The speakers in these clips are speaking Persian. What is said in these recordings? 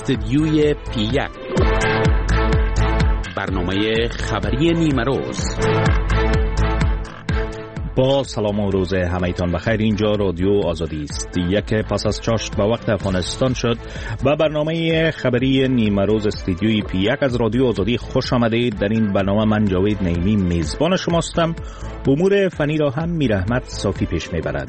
استدیوی پی1، برنامه خبری نیمروز. با سلام و روز همه‌تان بخیر. اینجا رادیو آزادی است. یک پس از چاشت به وقت افغانستان شد و برنامه خبری نیمروز استدیوی پی1 از رادیو آزادی خوش آمدید. در این برنامه من جاوید نعیمی میزبان شماستم. امور فنی را هم میرحمت صافی پیش میبرد.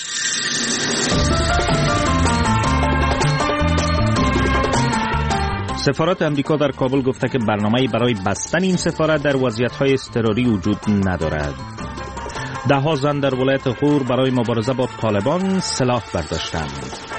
سفارت امریکا در کابل گفته که برنامه‌ای برای بستن این سفارت در وضعیت‌های اضطراری وجود ندارد. ده‌ها زن در ولایت غور برای مبارزه با طالبان سلاح برداشتند.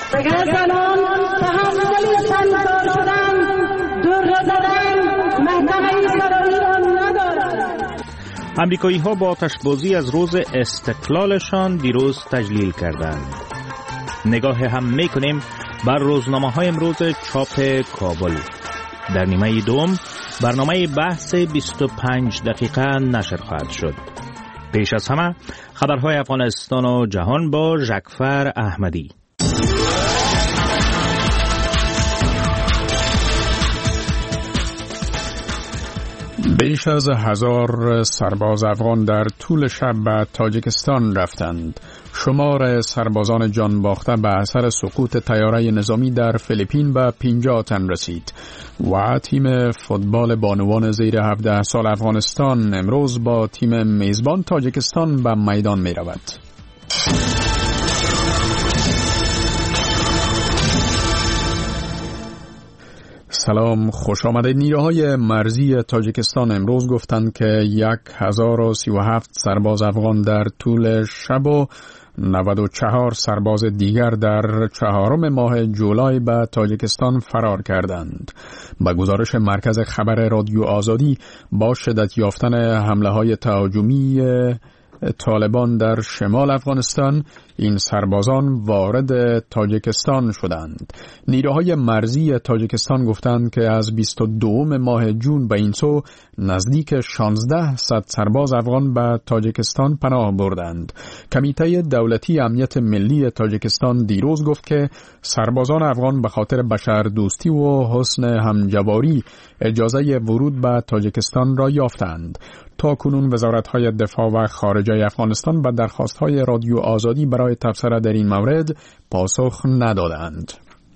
امریکایی‌ها با آتش‌بازی از روز استقلالشان دیروز تجلیل کردند. نگاه هم می‌کنیم بر روزنامه‌های امروز چاپ کابل. در نیمه دوم برنامه بحث 25 دقیقه نشر خواهد شد. پیش از همه خبرهای افغانستان و جهان با ژکفر احمدی. بیش از 1000 سرباز افغان در طول شب به تاجیکستان رفتند. شمار سربازان جان باخته به اثر سقوط طیاره نظامی در فیلیپین به 50 تن رسید و تیم فوتبال بانوان زیر 17 سال افغانستان امروز با تیم میزبان تاجیکستان به میدان می رود. سلام، خوش آمدید. نیروهای مرزی تاجیکستان امروز گفتند که 1037 سرباز افغان در طول شب و 94 سرباز دیگر در 4 ماه جولای به تاجیکستان فرار کردند. با گزارش مرکز خبر رادیو آزادی، با شدت یافتن حمله‌های تهاجمی طالبان در شمال افغانستان، این سربازان وارد تاجیکستان شدند. نیروهای مرزی تاجیکستان گفتند که از 22 ماه جون به این سو نزدیک 1600 سرباز افغان به تاجیکستان پناه بردند. کمیته دولتی امنیت ملی تاجیکستان دیروز گفت که سربازان افغان به خاطر بشردوستی و حسن همجواری اجازه ورود به تاجیکستان را یافتند. تا کنون وزارت‌های دفاع و خارجه افغانستان به درخواست‌های رادیو آزادی برای تبصره در این مورد پاسخ ندادند.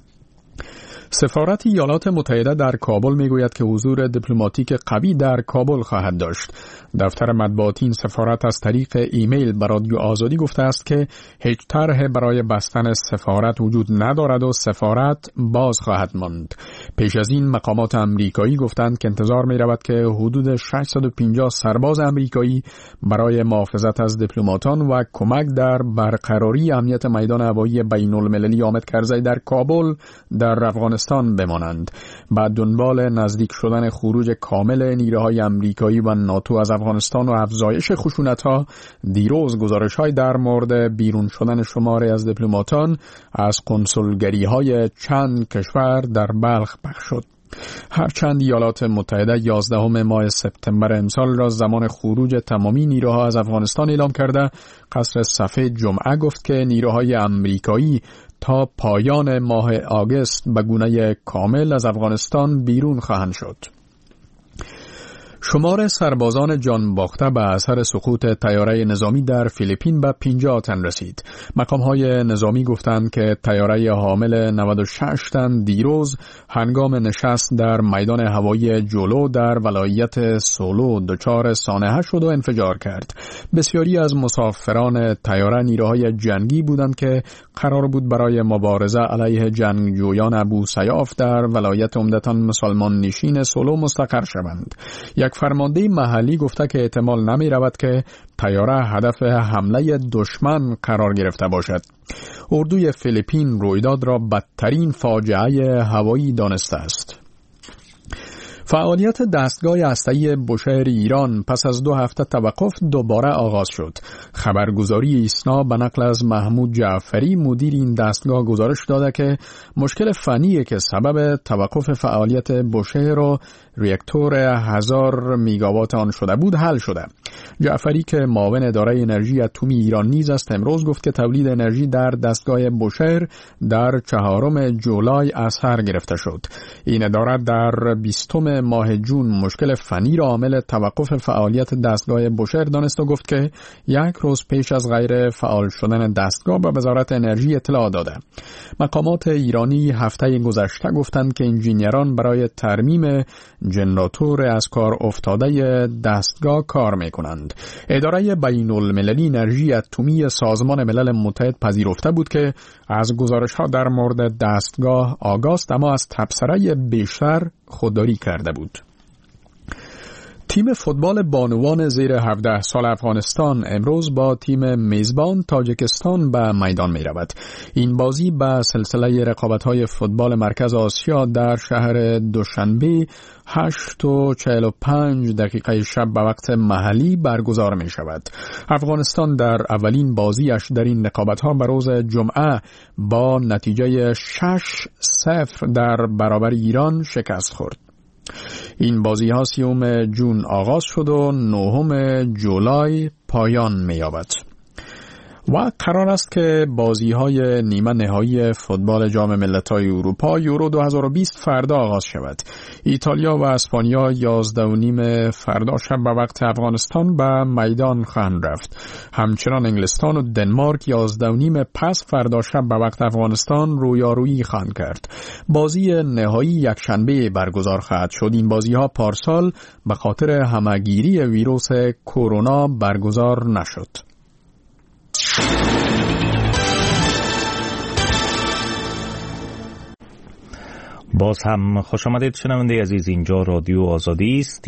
سفارت ایالات متحده در کابل میگوید که حضور دیپلماتیک قوی در کابل خواهد داشت. دفتر مطبوعاتی این سفارت از طریق ایمیل به رادیو آزادی گفته است که هیچ طرح برای بستن سفارت وجود ندارد و سفارت باز خواهد ماند. پیش از این مقامات آمریکایی گفتند که انتظار می رود که حدود 650 سرباز آمریکایی برای محافظت از دیپلماتان و کمک در برقراری امنیت میدان هوایی بین‌المللی حامد کرزی در کابل در افغانستان بمانند. بعد دنبال نزدیک شدن خروج کامل نیروهای آمریکایی و ناتو از افغانستان و افزایش خشونت‌ها، دیروز گزارش‌های در مورد بیرون شدن شماری از دیپلماتان از کنسولگری‌های چند کشور در بلخ پخش شد. هرچند ایالات متحده 11 ماه سپتامبر امسال را زمان خروج تمامی نیروها از افغانستان اعلام کرده، قصر سفید جمعه گفت که نیروهای آمریکایی تا پایان ماه آگوست به گونه کامل از افغانستان بیرون خواهند شد. شمار سربازان جان باخته به اثر سقوط طیاره نظامی در فیلیپین به 50 تن رسید. مقام‌های نظامی گفتند که طیاره حامل 96 تن دیروز هنگام نشست در میدان هوایی جولو در ولایت سولو دچار سانحه شد و انفجار کرد. بسیاری از مسافران طیاره نیروهای جنگی بودند که قرار بود برای مبارزه علیه جنگجویان ابو سیاف در ولایت عمدتاً مسلمان نشین سولو مستقر شوند. یک فرمانده محلی گفته که احتمال نمی رود که طیاره هدف حمله دشمن قرار گرفته باشد. اردوی فیلیپین رویداد را بدترین فاجعه هوایی دانسته است. فعالیت دستگاه هسته‌ای بوشهر ایران پس از 2 هفته توقف دوباره آغاز شد. خبرگزاری ایسنا به نقل از محمود جعفری مدیر این دستگاه گزارش داده که مشکل فنی که سبب توقف فعالیت بوشهر و ریاکتور 1000 میگاوات آن شده بود حل شده. جعفری که معاون اداره انرژی اتمی ایران نیز است امروز گفت که تولید انرژی در دستگاه بوشهر در 4 جولای از سر گرفته شد. این اداره در 20 ماه جون مشکل فنی را عامل توقف فعالیت دستگاه بوشهر دانست و گفت که 1 روز پیش از غیر فعال شدن دستگاه به وزارت انرژی اطلاع داده. مقامات ایرانی هفته گذشته گفتند که انجینیران برای ترمیم جنراتور از کار افتاده دستگاه کار می‌کنند. اداره بین‌المللی انرژی اتمی سازمان ملل متحد پذیرفته بود که از گزارش‌ها در مورد دستگاه آگاه است، اما از تبصره بیشتر خودداری کرده بود. تیم فوتبال بانوان زیر 17 سال افغانستان امروز با تیم میزبان تاجیکستان به میدان می رود. این بازی به سلسله رقابت‌های فوتبال مرکز آسیا در شهر دوشنبه 8:45 شب به وقت محلی برگزار می شود. افغانستان در اولین بازیش در این رقابت‌ها به روز جمعه با نتیجه 6-0 در برابر ایران شکست خورد. این بازی ها 30 جون آغاز شد و 9 جولای پایان می یابد. و قرار است که بازی های نیمه نهایی فوتبال جام ملت‌های اروپا یورو 2020 فردا آغاز شود. ایتالیا و اسپانیا 11:30 فردا شب به وقت افغانستان به میدان خواهند رفت. همچنان انگلستان و دنمارک 11:30 پس فردا شب به وقت افغانستان رویارویی خواهند کرد. بازی نهایی یکشنبه برگزار خواهد شد. این بازی ها پارسال به خاطر همهگیری ویروس کرونا برگزار نشد. باز هم خوش آمدید شنونده عزیز، اینجا رادیو آزادی است.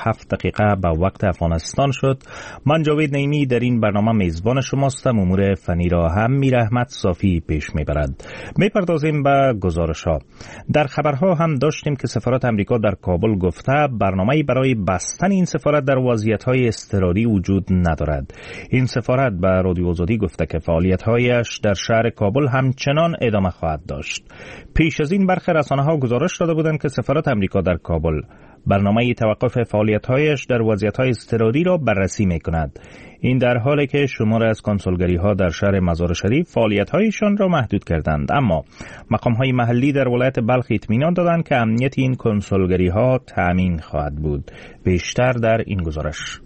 1:07 به وقت افغانستان شد. من جاوید نعیمی در این برنامه میزبان شماستم. امور فنی را هم میر احمد صافی پیش میبرد. میپردازیم به گزارش‌ها. در خبرها هم داشتیم که سفارت امریکا در کابل گفته برنامه‌ای برای بستن این سفارت در وضعیت‌های اضطراری وجود ندارد. این سفارت به رادیو آزادی گفته که فعالیت‌هایش در شهر کابل همچنان ادامه خواهد داشت. پیش از این برخی رسانه‌ها گزارش داده بودند که سفارت امریکا در کابل برنامه توقف فعالیت‌هایش در وضعیت‌های اضطراری را بررسی می‌کند. این در حالی که شمار از کنسولگری‌ها در شهر مزار شریف فعالیت‌هایشان را محدود کردند، اما مقام‌های محلی در ولایت بلخ اطمینان دادند که امنیت این کنسولگری‌ها تأمین خواهد بود. بیشتر در این گزارش.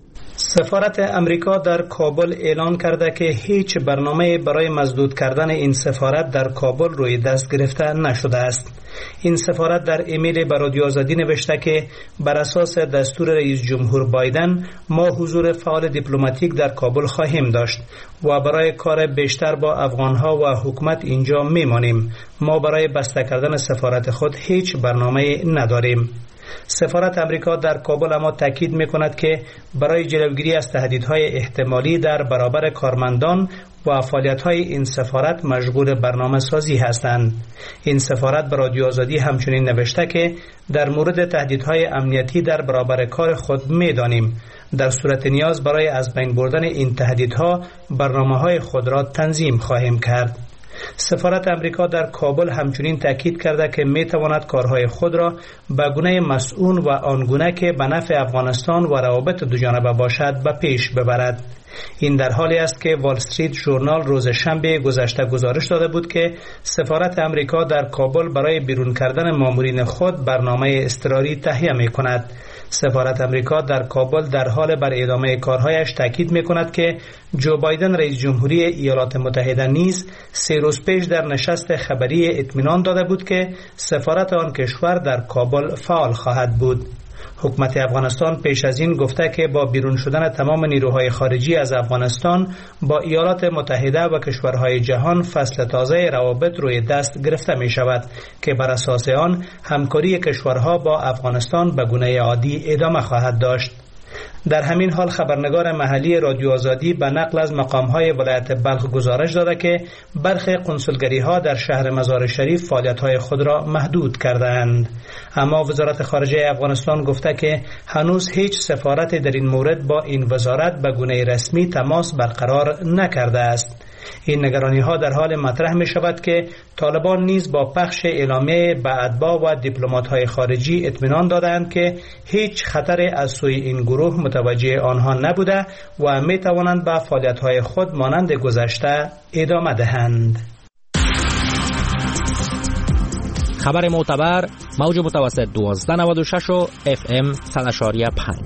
سفارت امریکا در کابل اعلان کرده که هیچ برنامه برای مسدود کردن این سفارت در کابل روی دست گرفته نشده است. این سفارت در ایمیل به رادیو آزادی نوشته که بر اساس دستور رئیس جمهور بایدن ما حضور فعال دیپلماتیک در کابل خواهیم داشت و برای کار بیشتر با افغانها و حکومت اینجا میمانیم. ما برای بسته کردن سفارت خود هیچ برنامه نداریم. سفارت امریکا در کابل اما تاکید می‌کند که برای جلوگیری از تهدیدهای احتمالی در برابر کارمندان و فعالیت‌های این سفارت مشغول برنامه سازی هستند. این سفارت به رادیو آزادی همچنین نوشته که در مورد تهدیدهای امنیتی در برابر کار خود می‌دانیم. در صورت نیاز برای از بین بردن این تهدیدها برنامه‌های خود را تنظیم خواهیم کرد. سفارت امریکا در کابل همچنین تاکید کرده که میتواند کارهای خود را به گونه مسئول و آنگونه که به نفع افغانستان و روابط دوجانبه باشد به پیش ببرد. این در حالی است که وال استریت ژورنال روز شنبه گذشته گزارش داده بود که سفارت امریکا در کابل برای بیرون کردن مامورین خود برنامه اضطراری تهیه می‌کند. سفارت امریکا در کابل در حال بر ادامه کارهایش تاکید می‌کند که جو بایدن رئیس جمهوری ایالات متحده نیز 3 روز پیش در نشست خبری اطمینان داده بود که سفارت آن کشور در کابل فعال خواهد بود. حکومت افغانستان پیش از این گفته که با بیرون شدن تمام نیروهای خارجی از افغانستان با ایالات متحده و کشورهای جهان فصل تازه روابط روی دست گرفته می شود که بر اساس آن همکاری کشورها با افغانستان به گونه عادی ادامه خواهد داشت. در همین حال خبرنگار محلی رادیو آزادی به نقل از مقام‌های ولایت بلخ گزارش داده که برخی کنسولگری‌ها در شهر مزار شریف فعالیت‌های خود را محدود کرده‌اند. اما وزارت خارجه افغانستان گفته که هنوز هیچ سفارتی در این مورد با این وزارت به گونه رسمی تماس برقرار نکرده است. این نگرانی ها در حال مطرح می شود که طالبان نیز با پخش اعلامیه به اتباع و دیپلمات های خارجی اطمینان دادند که هیچ خطر از سوی این گروه متوجه آنها نبوده و می توانند به فعالیت های خود مانند گذشته ادامه دهند. خبر معتبر موج متوسط 1296 و FM 100.5.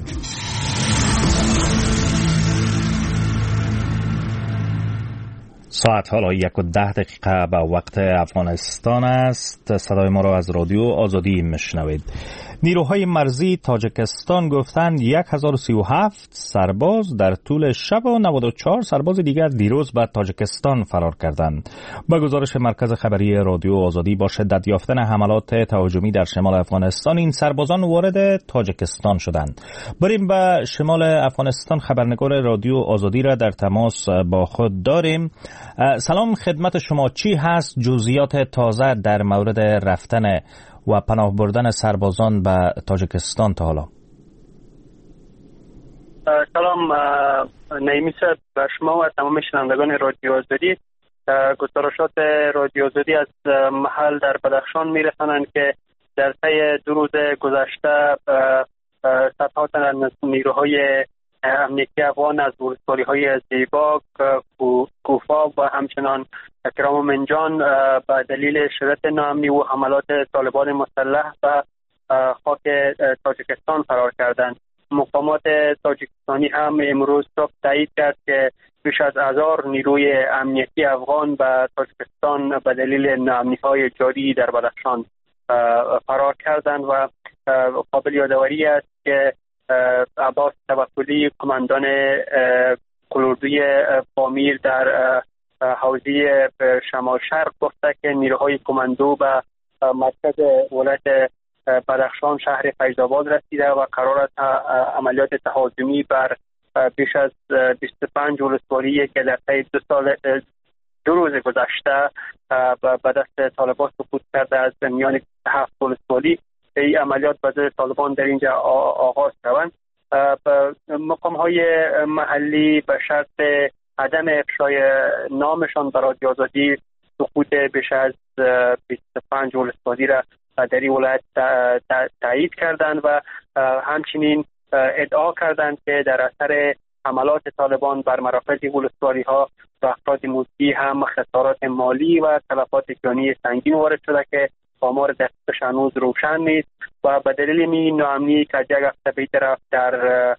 ساعت حالا 1:10 به وقت افغانستان است. صدای ما را از رادیو آزادی میشنوید. نیروهای مرزی تاجیکستان گفتند 1037 سرباز در طول شب و 94 سرباز دیگر دیروز به تاجیکستان فرار کردند. با گزارش مرکز خبری رادیو آزادی، با شدت یافتن حملات تهاجمی در شمال افغانستان این سربازان وارد تاجیکستان شدند. بریم به شمال افغانستان. خبرنگار رادیو آزادی را در تماس با خود داریم. سلام خدمت شما. چی هست جزئیات تازه در مورد رفتن و پناه بردن سربازان به تاجیکستان تا حالا؟ سلام نعیمی صاحب، به شما و تمام شنوندگان رادیو آزادی. گزارشات رادیو آزادی از محل در بدخشان میرسانند که در طی 2 روز گذشته صدها تن از نیروهای امنیتی افغان از ولسوالی‌های زیبا، کوفا و همچنان کرام منجان به دلیل شدت ناامنی و حملات طالبان مسلح به خاک تاجیکستان فرار کردند. مقامات تاجیکستانی هم امروز صبح تایید کرد که بیش از 1000 نیروی امنیتی افغان به تاجیکستان به دلیل ناامنی‌های جاری در بدخشان فرار کردند و قابل یادآوری است که عباس توکلی قماندان قلوردوی پامیر در حوزه شمال شرق گفته که نیروهای کماندو به مرکز ولایت بدخشان شهر فیض‌آباد رسیده و قرار است عملیات تهاجمی بر بیش از 25 ولسوالی که در طی 2 روز گذشته به دست طالبان سقوط کرده از میان 7 ولسوالی این عملیات به ضد طالبان در اینجا آغاز شوند. مقام‌های محلی به شرط عدم افشای نامشان برای آزادی سقوط بیش از 25 ولسوالی را در این ولایت تایید کردند و همچنین ادعا کردند که در اثر حملات طالبان بر مرافق ولسوالی‌ها و افراد موسیقی هم خسارات مالی و تلفات جانی سنگین وارد شده که آمار دقیقش هنوز روشن نیست و به دلیل این ناامنی که یک هفته به طرف در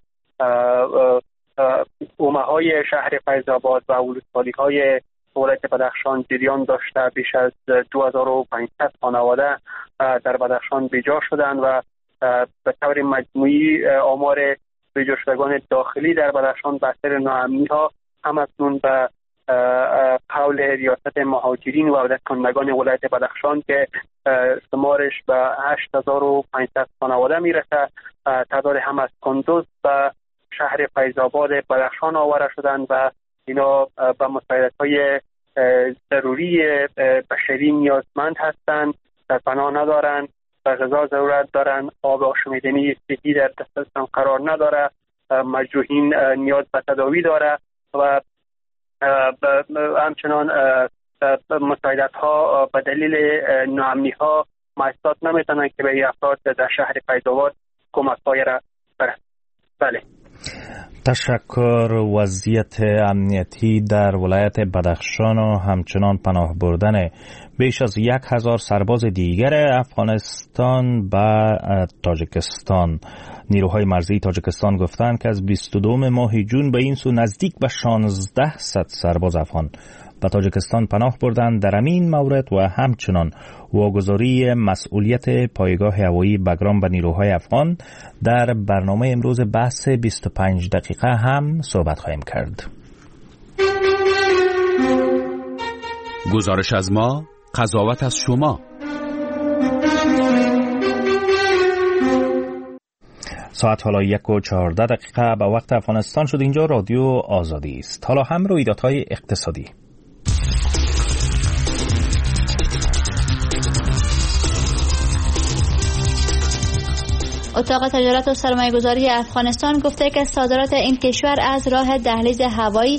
اومه‌های شهر فیض‌آباد و ولسوالی‌های ولایت بدخشان جریان داشته بیش از 2500 خانواده در بدخشان بیجا شدند و به طور مجموعی آمار بیجا شدگان داخلی در بدخشان به اثر ناامنی‌ها هم اکنون به قول ریاست مهاجرین و عودت کنندگان ولایت بدخشان که شمارش به 8500 خانواده میرسه، تعداد هم از کندوز و شهر فیض‌آباد بدخشان آواره شدند و اینا به مساعدت‌های ضروری بشری نیازمند هستند، پناه ندارند، به غذا ضرورت دارند، آب آشامیدنی صحی در دسترسشان قرار نداره، مجروحین نیاز به تداوی داره و همچنان مساعدت‌ها به دلیل ناامنی‌ها مؤسسات نمیتونن که به این افراد در شهر فیض‌آباد کمک‌های را برسند. بله. تشکر. وضعیت امنیتی در ولایت بدخشان و همچنان پناه بردن بیش از 1000 سرباز دیگر افغانستان به تاجیکستان. نیروهای مرزی تاجیکستان گفتند که از 22 ماه جون به این سو نزدیک به 1600 سرباز افغان به تاجیکستان پناه بردند. در این مورد و همچنان واگذاری مسئولیت پایگاه هوایی بگرام به نیروهای افغان در برنامه امروز بحث 25 دقیقه هم صحبت خواهیم کرد. گزارش از ما، قضاوت از شما. ساعت حالا 1:14 به وقت افغانستان شد. اینجا رادیو آزادی است. حالا هم رویدادهای اقتصادی. اتاق تجارت و سرمایه‌گذاری افغانستان گفته که صادرات این کشور از راه دهلیز هوایی 33%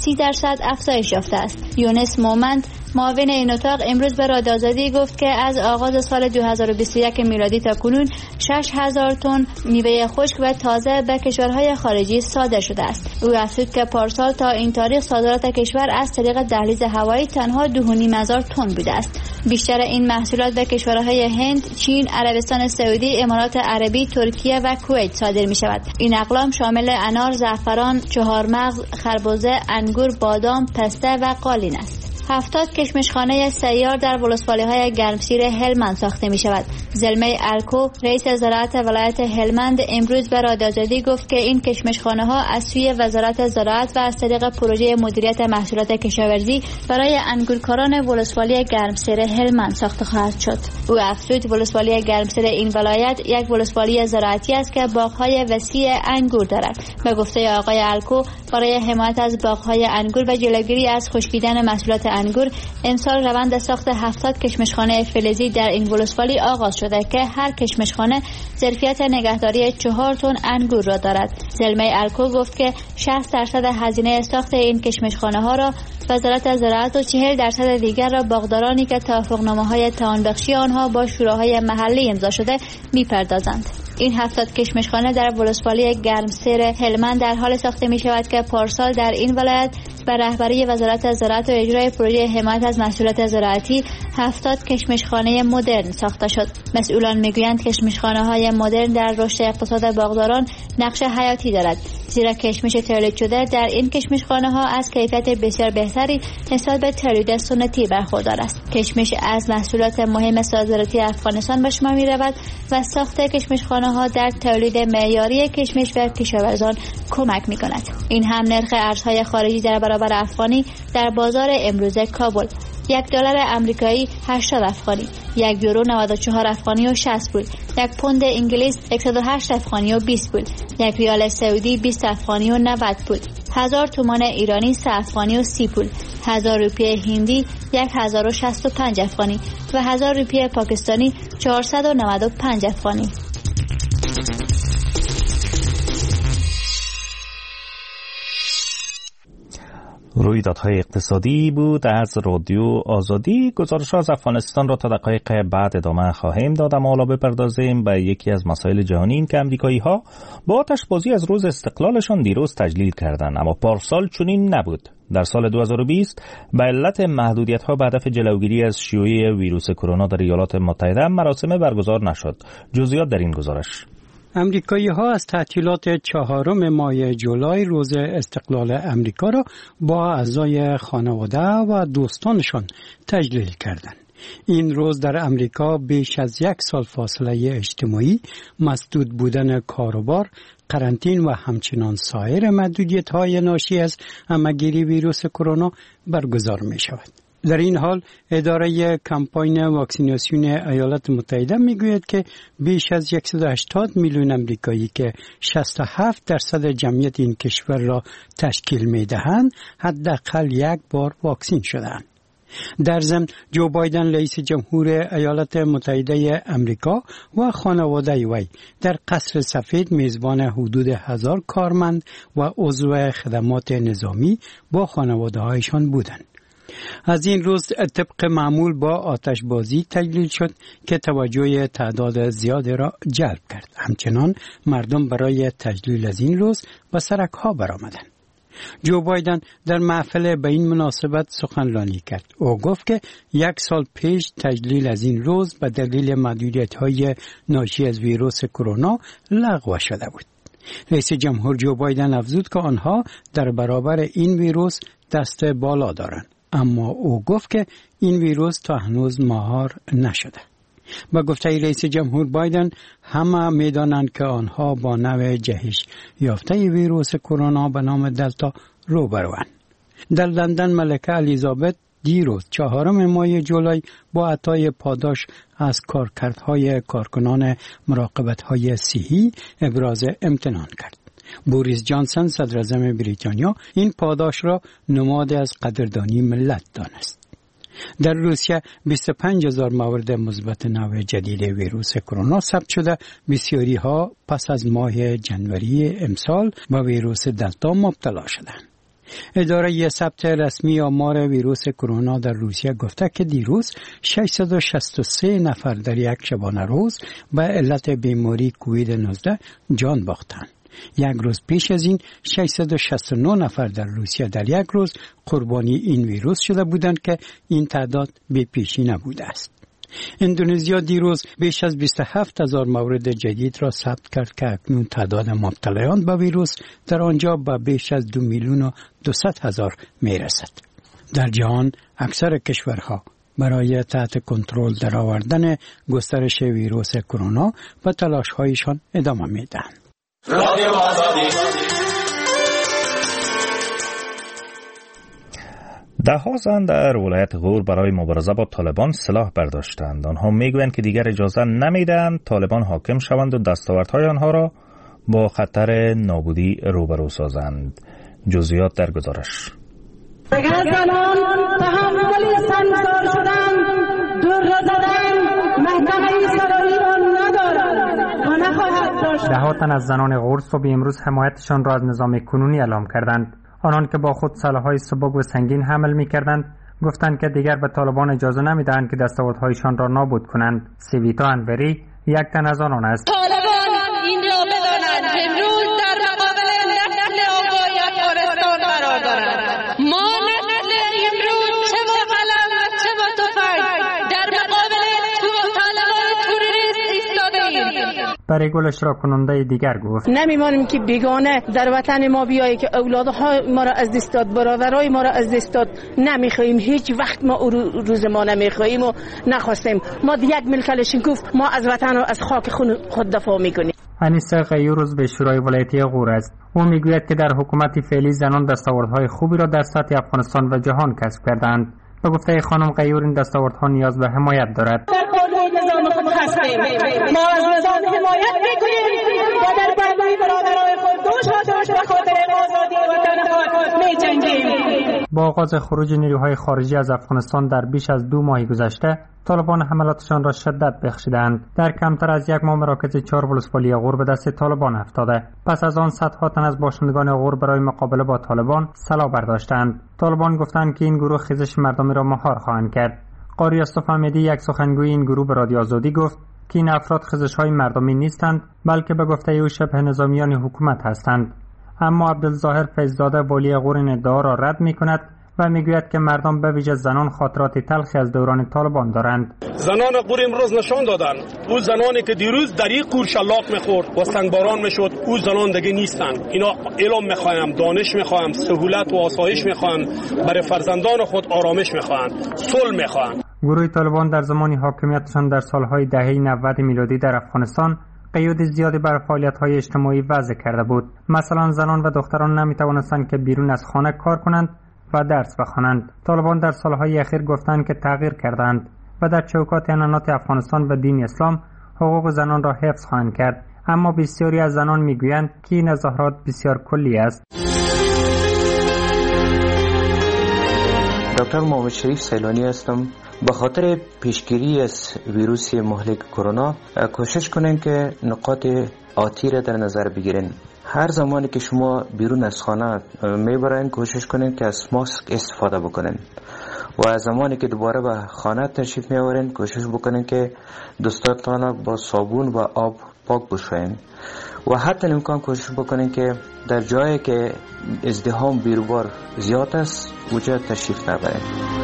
30% افزایش یافته است. یونس مومند معاون این اتاق امروز به رادیو آزادی گفت که از آغاز سال 2021 میلادی تا کنون 6,000 تن میوه خشک و تازه به کشورهای خارجی صادر شده است. او افزود که پارسال تا این تاریخ صادرات کشور از طریق دهلیز هوایی تنها 2,500 تن بوده است. بیشتر این محصولات به کشورهای هند، چین، عربستان سعودی، امارات عربی، ترکیه و کویت صادر می شود. این اقلام شامل انار، زعفران، چهارمغز، خربزه، انگور، بادام، پسته و قالین است. 70 کشمشخانه سیار در ولسوالی‌های گرمسیر هلمند ساخته می شود. زلمه الکو، رئیس وزارت ولایت هلمند امروز به رادیو آزادی گفت که این کشمشخانه‌ها از سوی وزارت زراعت و از طریق پروژه مدیریت محصولات کشاورزی برای انگورکاران ولسوالی گرمسیر هلمند ساخته خواهد شد. او افزود ولسوالی گرمسیر این ولایت یک ولسوالی زراعتی است که باغ‌های وسیع انگور دارد. به گفته آقای الکو، برای حمایت از باغ‌های انگور و جلوگیری از خشکیدن محصولات انگور، امسال روند ساخت 70 کشمشخانه فلزی در این ولسوالی آغاز شده که هر کشمشخانه ظرفیت نگهداری 4 تن انگور را دارد. زلمه الکو گفت که 60% هزینه ساخت این کشمشخانه ها را وزارت زراعت و 40% دیگر را باغدارانی که توافقنامه‌های تعاون‌بخشی آنها با شوراهای محلی امضا شده می‌پردازند. این 70 کشمشخانه در ولسوالی گرمسیر هلمند در حال ساخته می شود که پارسال در این ولایت به رهبری وزارت زراعت و اجرای پروژه حمایت از محصولات زراعتی 70 کشمشخانه مدرن ساخته شد. مسئولان میگویند کشمشخانه‌های مدرن در رشد اقتصاد باغداران نقش حیاتی دارد، زیرا کشمش تولید شده در این کشمشخانه‌ها از کیفیت بسیار بهتری نسبت به تولید سنتی برخوردار است. کشمش از محصولات مهم صادراتی افغانستان به شمار می‌رود و ساخت کشمشخانه‌ها در تولید معیاری کشمش به کشاورزان کمک می‌کند. این هم نرخ ارزهای خارجی در برابر افغانی در بازار امروز کابل: $1 آمریکایی 80 افغانی، €1 94 افغانی و 60 پول، یک پوند انگلیس 108 افغانی و 20 پول، یک ریال سعودی 20 افغانی و 90 پول، 1000 تومان ایرانی 3 افغانی و 30 پول، 1000 روپیه هندی 1065 افغانی و 1000 روپیه پاکستانی 495 افغانی. رویدادهای اقتصادی بود از رادیو آزادی. گزارش از افغانستان را تا دقایق بعد ادامه خواهیم داد، اما حالا بپردازیم به یکی از مسائل جهانی. این که امریکایی‌ها با آتش‌بازی از روز استقلالشان دیروز تجلیل کردند، اما پارسال چنین نبود. در سال 2020 به علت محدودیت‌ها به هدف جلوگیری از شیوع ویروس کرونا در ایالات متحده مراسم برگزار نشد. جزئیات در این گزارش. امریکایی‌ها از تعطیلات 4 ماه جولای روز استقلال امریکا را با اعضای خانواده و دوستانشان تجلیل کردند. این روز در امریکا بیش از 1 سال فاصله اجتماعی، مسدود بودن کاروبار، قرنطین و همچنان سایر محدودیت‌های ناشی از همه‌گیری ویروس کرونا برگزار می‌شود. در این حال اداره کمپاین واکسیناسیون ایالات متحده میگوید که بیش از 180 میلیون امریکایی که 67% جمعیت این کشور را تشکیل میدهند حداقل یک بار واکسین شدند. در ضمن جو بایدن رئیس جمهور ایالات متحده امریکا و خانواده وی در قصر سفید میزبان حدود 1000 کارمند و عضو خدمات نظامی با خانواده هایشان بودند. از این روز طبق معمول با آتشبازی تجلیل شد که توجه تعداد زیادی را جلب کرد. همچنان مردم برای تجلیل از این روز به سرک‌ها برآمدند. جو بایدن در محفل به این مناسبت سخنرانی کرد. او گفت که 1 سال پیش تجلیل از این روز به دلیل محدودیت‌های ناشی از ویروس کرونا لغو شده بود. رئیس جمهور جو بایدن افزود که آنها در برابر این ویروس دست بالا دارند، اما او گفت که این ویروس تا هنوز مهار نشده. با گفته رئیس جمهور بایدن، همه میدانند که آنها با نوع جهش یافته ویروس کرونا به نام دلتا روبروند. در لندن ملکه الیزابت دیروز 4 ماه جولای با عطای پاداش از کارکردهای کارکنان مراقبت‌های صحی ابراز امتنان کرد. بوریس جانسن صدراعظم بریتانیا این پاداش را نماد از قدردانی ملت دانست. در روسیه 25,000 مورد مثبت نوع جدید ویروس کرونا ثبت شده. بسیاری ها پس از ماه جنوری امسال با ویروس دلتا مبتلا شدند. اداره ثبت رسمی آمار ویروس کرونا در روسیه گفته که دیروز 663 نفر در یک شبانه روز به علت بیماری کووید 19 جان باختند. یک روز پیش از این 669 نفر در روسیه در یک روز قربانی این ویروس شده بودند که این تعداد بی پیشی نبوده است. اندونزیا دیروز بیش از 27,000 مورد جدید را ثبت کرد که اکنون تعداد مبتلایان به ویروس در آنجا به بیش از 2,200,000 میرسد. در جهان اکثر کشورها برای تحت کنترل درآوردن گسترش ویروس کرونا به تلاش‌هایشان ادامه می‌دهند. ده‌ها زن در ولایت غور برای مبارزه با طالبان سلاح برداشتند. آنها میگویند که دیگر اجازه نمیدهند طالبان حاکم شوند و دستاوردهای آنها را با خطر نابودی روبرو سازند. جزئیات در گزارش. ده‌ها تن از زنان غور صبح امروز حمایتشان را از نظام کنونی اعلام کردند. آنان که با خود سلاح‌های سبک و سنگین حمل می‌کردند گفتند که دیگر به طالبان اجازه نمی‌دهند که دستاوردهایشان را نابود کنند. سیویتا انوری یک تن از آنان است. طالبان این را بدانند امروز در مقابل نسل آقای افغانستان قرار دارند. ما نسل امروز چه با قلم و چه با تفنگ در مقابل طالبان تروریست ایستاده‌ایم. برای گل اشتراک کننده دیگر گفت نمیمانیم که بیگانه در وطن ما بیایی که اولادهای ما را از دست داد، برادرای ما را از دست داد. نمیخواهیم، هیچ وقت ما روز ما نمیخواهیم و نخواستیم. ما یک ملکلشین گفت ما از وطن و از خاک خود دفاع میکنیم. انیسه غیوروز به شورای ولایتی غور است. او میگوید که در حکومت فعلی زنان دستاوردهای خوبی را در سطح افغانستان و جهان کسب کردند. به گفته خانم غیور این دستاوردها نیاز به حمایت دارد. در قانون نظام خود هستیم. ما از نظام حمایت میکنیم و در برای برادرای خود دوش به خاطر آزادی وطن خود میجنگیم. با آغاز خروج نیروهای خارجی از افغانستان در بیش از 2 ماه گذشته، طالبان حملاتشان را شدت بخشیدند. در کمتر از یک ماه مراکز 4 ولسوالی غور به دست طالبان افتاده. پس از آن صدها تن از باشندگان غور برای مقابله با طالبان سلاح برداشتند. طالبان گفتند که این گروه خیزش مردمی را مهار خواهند کرد. قاری یوسف احمدی یک سخنگوی این گروه به رادیو آزادی گفت که این افراد خیزش‌های مردمی نیستند، بلکه به گفته او شبه نظامیان حکومت هستند. اما عبدالظاهر فیض‌زاده والی غور این ادعا را رد می‌کند و میگوید که مردم به ویژه زنان خاطرات تلخی از دوران طالبان دارند. زنان غور امروز نشان دادند او زنانی که دیروز در این غور شلاق میخورد و سنگباران میشد او زنان دیگه نیستند. اینا علم میخوایم، دانش میخوایم، سهولت و آسایش میخوایم، برای فرزندان خود آرامش میخوایم، صلح میخوایم. گروه طالبان در زمان حاکمیتشان در سالهای دهه 90 میلادی در افغانستان قیود زیادی بر فعالیت‌های اجتماعی وضع کرده بود. مثلا زنان و دختران نمی‌توانستند که بیرون از خانه کار کنند و درس بخوانند. طالبان در سالهای اخیر گفتند که تغییر کردند و در چوکات اعلانات افغانستان به دین اسلام حقوق زنان را حفظ خواهند کرد، اما بسیاری از زنان میگویند که این اظهارات بسیار کلی است. دکتر محمد شریف سیلانی هستم. به خاطر پیشگیری از ویروس مهلک کرونا کوشش کنین که نقاط آتی را در نظر بگیرین. هر زمانی که شما بیرون از خانه میبرین کوشش کنین که از ماسک استفاده بکنین و از زمانی که دوباره به خانه تشریف میآورین کوشش بکنین که دستاتان با صابون و آب پاک بشوین و حتی امکان کوشش بکنین که در جایی که ازدحام بیروبار زیاد است اونجا تشریف نبرین.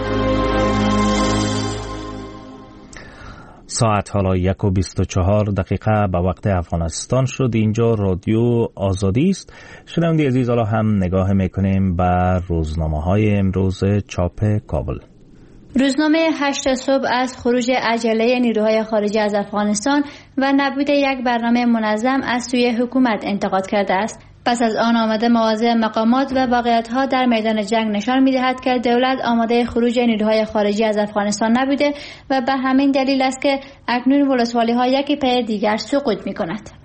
ساعت حالا 1:24 به وقت افغانستان شد. اینجا رادیو آزادی است. شنونده عزیز، حالا هم نگاه میکنیم بر روزنامه‌های امروز چاپ کابل. روزنامه 8 صبح از خروج عجله نیروهای خارجی از افغانستان و نبود یک برنامه منظم از سوی حکومت انتقاد کرده است. پس از آن آمده مواضع مقامات و واقعیت‌ها در میدان جنگ نشان می‌دهد که دولت آماده خروج نیروهای خارجی از افغانستان نبوده و به همین دلیل است که اکنون ولسوالی‌ها یکی پی دیگر سقوط می‌کند.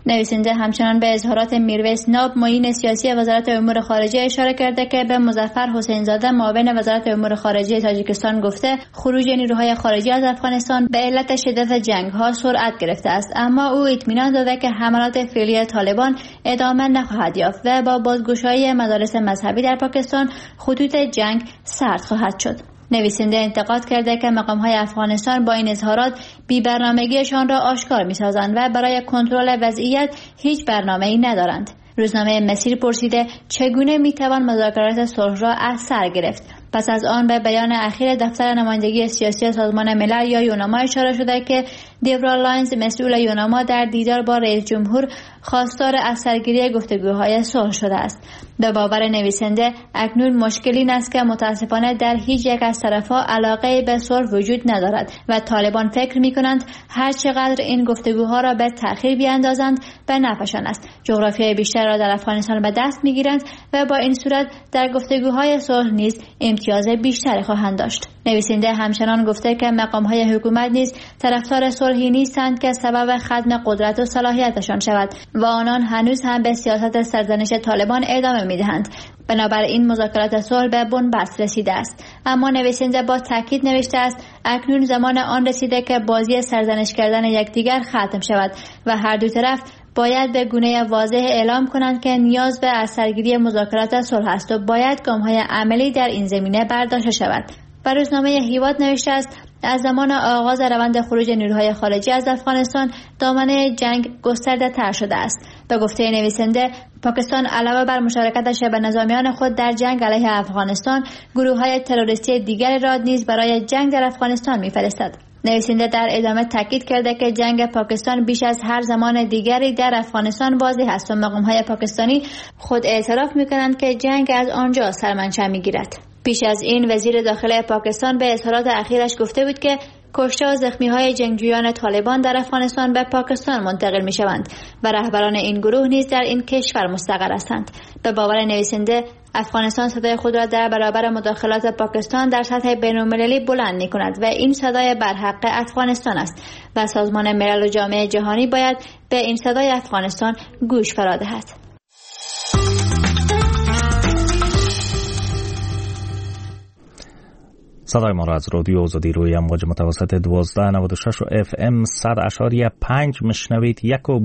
نویسنده همچنان به اظهارات میرویس ناب معین سیاسی وزارت امور خارجه اشاره کرده که به مظفر حسین زاده معاون وزارت امور خارجه تاجیکستان گفته خروج نیروهای خارجی از افغانستان به علت شدت جنگ‌ها سرعت گرفته است، اما او اطمینان داده که حملات فعلی طالبان ادامه نخواهد یافت و با بازگشایی مدارس مذهبی در پاکستان خطوط جنگ سرد خواهد شد. نویسنده انتقاد کرده که مقام‌های افغانستان با این اظهارات بی‌برنامگیشان را آشکار می‌سازند و برای کنترل وضعیت هیچ برنامه‌ای ندارند. روزنامه مسیر پرسیده چگونه می‌توان مذاکرات صلح را از سر گرفت. پس از آن به بیان اخیر دفتر نمایندگی سیاسی سازمان ملل یا یوناما اشاره شده که دیورا لاینز مسئول یوناما در دیدار با رئیس جمهور خواستار از سرگیری گفتگوهای صلح شده است. به باور نویسنده اکنون مشکلی این است که متاسفانه در هیچ یک از طرفها علاقه به صلح وجود ندارد و طالبان فکر می‌کنند هر چقدر این گفتگوها را به تأخیر بیاندازند به نفعشان است. جغرافیای بیشتر را در افغانستان به دست می‌گیرند و با این صورت در گفتگوهای صلح نیز امتیاز بیشتری خواهند داشت. نویسنده همچنان گفته که مقام‌های حکومت نیز طرفدار صلحی نیستند که سبب ختم قدرت و صلاحیتشان شود و آنان هنوز هم به سیاست سرزنش طالبان ادامه می‌دهند. بنابراین مذاکرات صلح به بنبست رسیده است. اما نویسنده با تاکید نوشته است اکنون زمان آن رسیده که بازی سرزنش کردن یکدیگر ختم شود و هر دو طرف باید به گونه واضح اعلام کنند که نیاز به از سرگیری مذاکرات صلح است و باید گام‌های عملی در این زمینه برداشته شود. و روزنامه هیواد نوشته است از زمان آغاز روند خروج نیروهای خارجی از افغانستان دامنه جنگ گسترده تر شده است. به گفته نویسنده پاکستان علاوه بر مشارکت شبه نظامیان خود در جنگ علیه افغانستان گروه‌های تروریستی دیگر را نیز برای جنگ در افغانستان می‌فرستد. نویسنده در ادامه تاکید کرده که جنگ پاکستان بیش از هر زمان دیگری در افغانستان واضح است و مقام‌های پاکستانی خود اعتراف می‌کنند که جنگ از آنجا سرمنشأ می‌گیرد. پیش از این وزیر داخلی پاکستان به اظهارات اخیرش گفته بود که کشته و زخمی‌های جنگجویان طالبان در افغانستان به پاکستان منتقل می‌شوند و رهبران این گروه نیز در این کشور مستقر هستند. به باور نویسنده افغانستان صدای خود را در برابر مداخلات پاکستان در سطح بین‌المللی بلند می‌کند و این صدای برحق افغانستان است و سازمان ملل و جامعه جهانی باید به این صدای افغانستان گوش فرا دهد. صدای ما را از رادیو آزادی روی امواج متوسط 1296 و FM 100.5 میشنوید.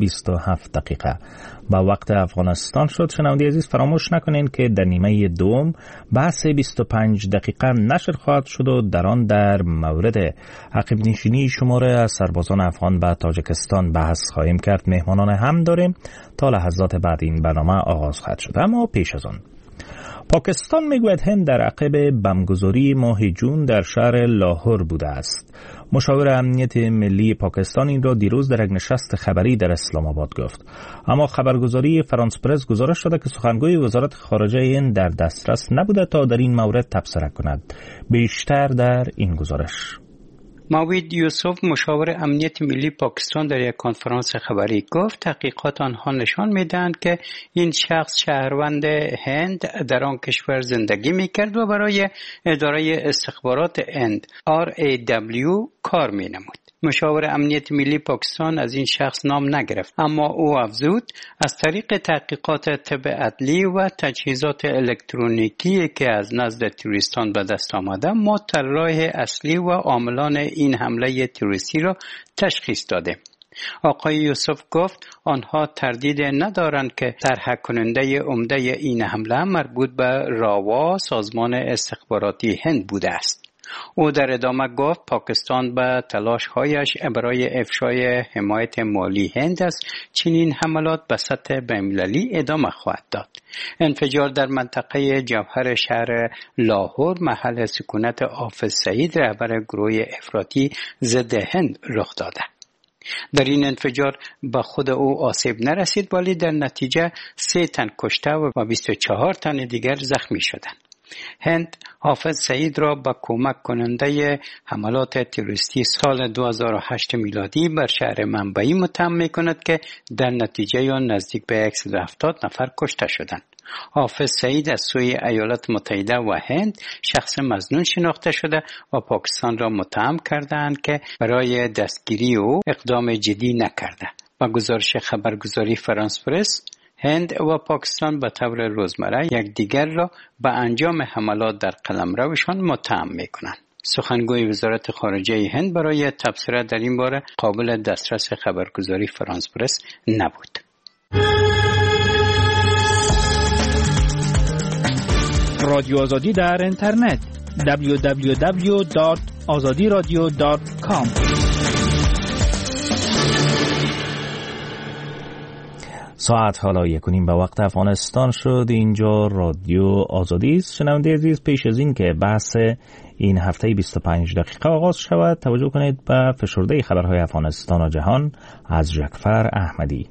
1:27 با وقت افغانستان شد. شنونده عزیز فراموش نکنین که در نیمه دوم بحث 25 دقیقه نشر خواهد شد و در آن در مورد عقب نشینی شماره از سربازان افغان به تاجیکستان بحث خواهیم کرد. مهمانان هم داریم. تا لحظات بعد این برنامه آغاز خواهد شد. اما پیش از آن پاکستان میگوید هند در عقب بمبگذاری ماه جون در شهر لاهور بوده است. مشاور امنیت ملی پاکستان این را دیروز در یک نشست خبری در اسلام آباد گفت. اما خبرگزاری فرانس پرس گزارش داده که سخنگوی وزارت خارجه هند در دسترس نبوده تا در این مورد تبصره کند. بیشتر در این گزارش. موید یوسف مشاور امنیت ملی پاکستان در یک کنفرانس خبری گفت تحقیقات آنها نشان می‌دهند که این شخص شهروند هند در آن کشور زندگی می‌کرد و برای اداره استخبارات هند RAW کار می‌نمود. مشاور امنیت ملی پاکستان از این شخص نام نگرفت، اما او افزود از طریق تحقیقات طب عدلی و تجهیزات الکترونیکی که از نزد توریستان به دست آمده ما طراح اصلی و عاملان این حمله تروریستی را تشخیص دادیم. آقای یوسف گفت آنها تردید ندارند که طرح کننده عمده این حمله مربوط به راوا سازمان استخباراتی هند بوده است. او در ادامه گفت پاکستان به تلاش‌هایش برای افشای حمایت مالی هند از چنین حملات به سطح بین‌المللی ادامه خواهد داد. انفجار در منطقه جوهر شهر لاهور محل سکونت حافظ سعید رهبر گروه افراطی ضد هند رخ داده. در این انفجار به خود او آسیب نرسید ولی در نتیجه 3 تن کشته و 24 تن دیگر زخمی شدند. هند حافظ سعید را به کمک کننده حملات تروریستی سال 2008 میلادی بر شهر منبعی متهم می‌کند که در نتیجه آن نزدیک به 170 نفر کشته شدند. حافظ سعید از سوی ایالات متحده و هند شخص مظنون شناخته شده و پاکستان را متهم کردند که برای دستگیری او اقدام جدی نکرده. با گزارش خبرگزاری فرانس پرس، هند و پاکستان به طور روزمره یکدیگر را به انجام حملات در قلمروشان متهم می‌کنند. سخنگوی وزارت خارجه هند برای تبصره در این باره قابل دسترس خبرگزاری فرانس پرس نبود. رادیو آزادی در اینترنت www.azadiradio.com. ساعت حالا 1:30 به وقت افغانستان شد. اینجا رادیو آزادی است. شنونده عزیز، پیش از این که بحث این هفته 25 دقیقه آغاز شود، توجه کنید به فشرده خبرهای افغانستان و جهان از جعفر احمدی.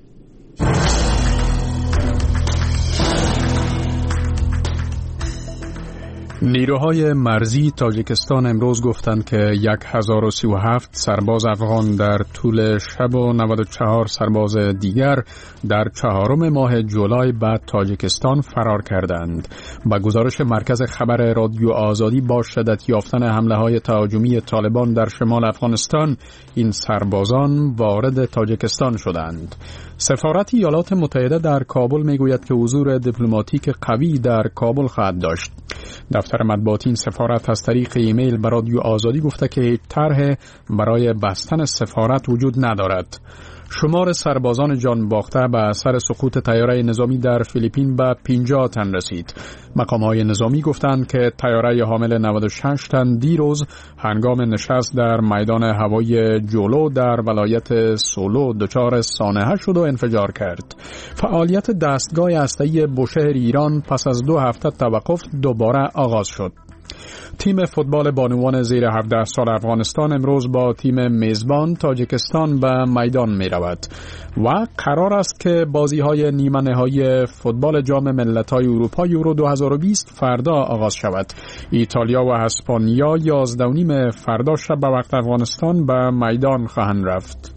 نیروهای مرزی تاجیکستان امروز گفتند که 1037 سرباز افغان در طول شب و 94 سرباز دیگر در 4 ماه جولای به تاجیکستان فرار کردند. با گزارش مرکز خبر رادیو آزادی، با شدت یافتن حمله‌های تهاجمی طالبان در شمال افغانستان، این سربازان وارد تاجیکستان شدند. سفارت ایالات متحده در کابل میگوید که حضور دیپلماتیک قوی در کابل خواهد داشت. دفتر مطبوعاتی این سفارت از طریق ایمیل به رادیو آزادی گفته که هیچ طرح برای بستن سفارت وجود ندارد. شمار سربازان جان باخته به اثر سقوط طیاره نظامی در فیلیپین به 50 تن رسید. مقام‌های نظامی گفتند که طیاره حامل 96 تن دیروز هنگام نشست در میدان هوایی جولو در ولایت سولو دچار سانحه شد و انفجار کرد. فعالیت دستگاه هسته‌ای بوشهر ایران پس از 2 هفته توقف دوباره آغاز شد. تیم فوتبال بانوان زیر 17 سال افغانستان امروز با تیم میزبان تاجیکستان به میدان می رود و قرار است که بازی های نیمه نهایی فوتبال جام ملت‌های اروپا یورو 2020 فردا آغاز شود. ایتالیا و اسپانیا 11:30 فردا شب به وقت افغانستان به میدان خواهند رفت.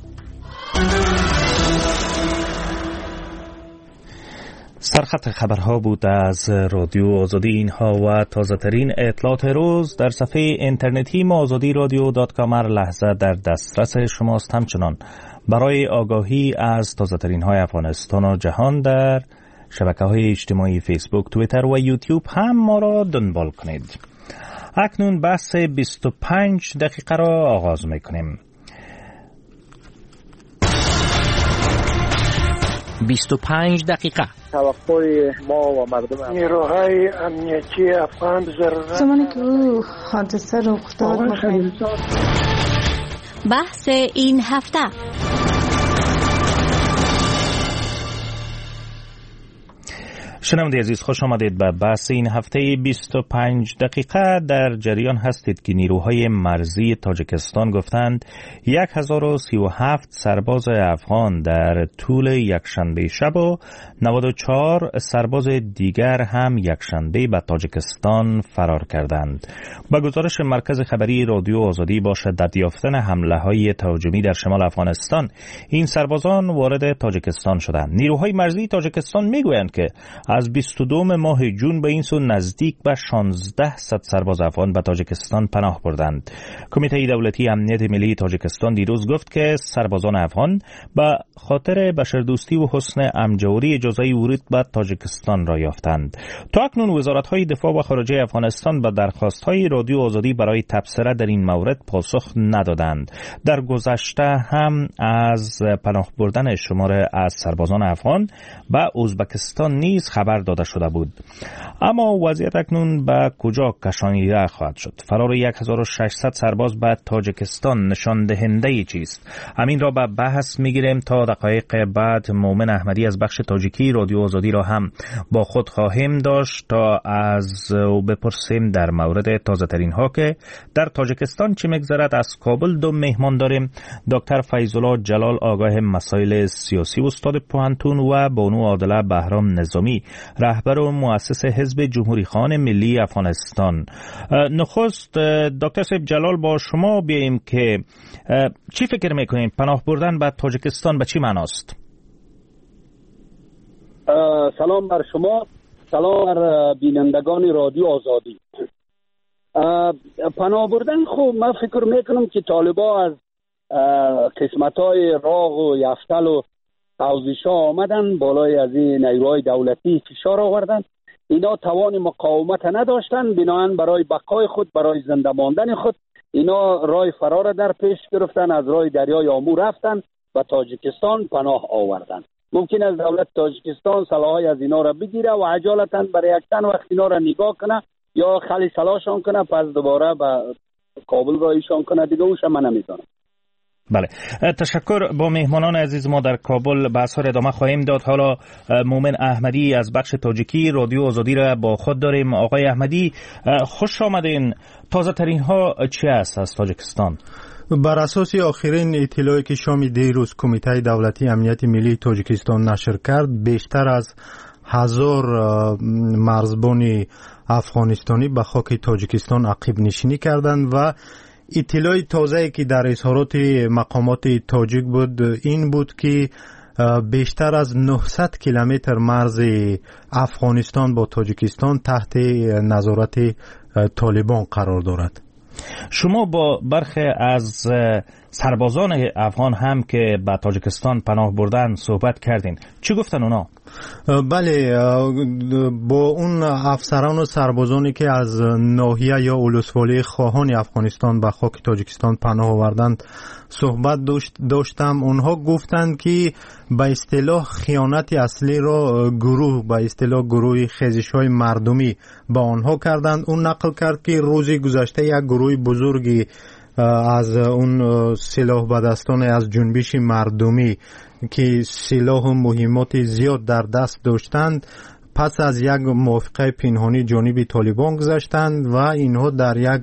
سرخط خبرها بود از رادیو آزادی. اینها و تازه ترین اطلاعات روز در صفحه اینترنتی ما azadiradio.com هر لحظه در دسترس شماست. همچنان برای آگاهی از تازه ترین های افغانستان و جهان در شبکه های اجتماعی فیسبوک، توییتر و یوتیوب هم ما را دنبال کنید. اکنون بحث 25 دقیقه را آغاز میکنیم. 25 دقیقه. توقع ما و مردم نیروهای امنیتی افغان ضرورت زمانی که او حادثه رخ داد. بحث این هفته. شنونده عزیز، خوش آمدید به بحث این هفته 25 دقیقه. در جریان هستید که نیروهای مرزی تاجیکستان گفتند 1037 سرباز افغان در طول یکشنبه شب و 94 سرباز دیگر هم یکشنبه به تاجیکستان فرار کردند. با گزارش مرکز خبری رادیو آزادی، با شدت یافتن حمله‌های تهاجمی در شمال افغانستان، این سربازان وارد تاجیکستان شدند. نیروهای مرزی تاجیکستان میگویند که از 22 ماه جون به این سو نزدیک به 1600 سرباز افغان به تاجیکستان پناه بردند. کمیته دولتی امنیت ملی تاجیکستان دیروز گفت که سربازان افغان به خاطر بشردوستی و حسن همجواری اجازه ورود به تاجیکستان را یافتند. تا اکنون وزارت‌های دفاع و خارجه افغانستان به درخواست‌های رادیو آزادی برای تبصره در این مورد پاسخ ندادند. در گذشته هم از پناه بردن شمار از سربازان افغان به ازبکستان نیز خبر داده شده بود. اما وضعیت اکنون به کجا کشانیده خواهد شد؟ فرار 1600 سرباز به تاجیکستان نشان دهنده چیست؟ همین را به بحث میگیریم. تا دقایق بعد مومن احمدی از بخش تاجیکی رادیو آزادی را هم با خود خواهیم داشت تا از او بپرسیم در مورد تازه ترین ها که در تاجیکستان چه میگذرد. از کابل 2 مهمان داریم: دکتر فیض‌الله جلال، آگاه مسائل سیاسی و استاد پوهنتون، و بانو عادله بهرام نظامی، رهبر و مؤسس حزب جمهوری خواهان ملی افغانستان. نخست دکتر صاحب جلال با شما بیاییم که چی فکر میکنیم پناه بردن به تاجیکستان به چی معناست؟ سلام بر شما، سلام بر بینندگان رادیو آزادی. پناه بردن، خب من فکر میکنم که طالبا از قسمت‌های راغ و یفتل و حوزش‌ها آمدن بالای از این نیروهای دولتی فشار آوردن. اینا توان مقاومت نداشتن، بنابراین برای بقای خود، برای زنده ماندن خود اینا راه فرار در پیش گرفتن، از راه دریای آمو رفتن و تاجیکستان پناه آوردن. ممکن است دولت تاجیکستان سلاح‌های از اینا را بگیره و عجالتاً برای یک تن وقت اینا را نگاه کنه یا خلی سلاحشان کنه، پس دوباره به کابل را ایشان کنه. دیگه اوش من نمی‌دونم. بله، تشکر. با مهمانان عزیز ما در کابل بحث ها ادامه خواهیم داد. حالا مومن احمدی از بخش تاجیکی رادیو آزادی را با خود داریم. آقای احمدی خوش آمدین. تازه ترین ها چی است از تاجیکستان؟ بر اساس آخرین اطلاعی که شام دیروز کمیته دولتی امنیت ملی تاجیکستان نشر کرد، بیشتر از 1000 مرزبان افغانستانی به خاک تاجیکستان عقب نشینی کردند و اطلاع تازه‌ای که در اظهارات مقامات تاجیک بود این بود که بیشتر از 900 کیلومتر مرز افغانستان با تاجیکستان تحت نظارت طالبان قرار دارد. شما با برخی از سربازان افغان هم که به تاجیکستان پناه بردن صحبت کردین. چی گفتن اونا؟ بله، با اون افسران و سربازانی که از ناحیه یا ولسوالی خواهان افغانستان به خاک تاجیکستان پناه آوردند صحبت داشتم. اونها گفتند که به اصطلاح خیانت اصلی را به اصطلاح گروه خیزش‌های مردمی با آنها کردند. اون نقل کرد که روزی گذشته یک گروه بزرگی از اون سلاح بدستان از جنبش مردمی که سلاح و مهمات زیاد در دست داشتند پس از یک موافقه پنهانی جانب طالبان گذاشتند و اینها در یک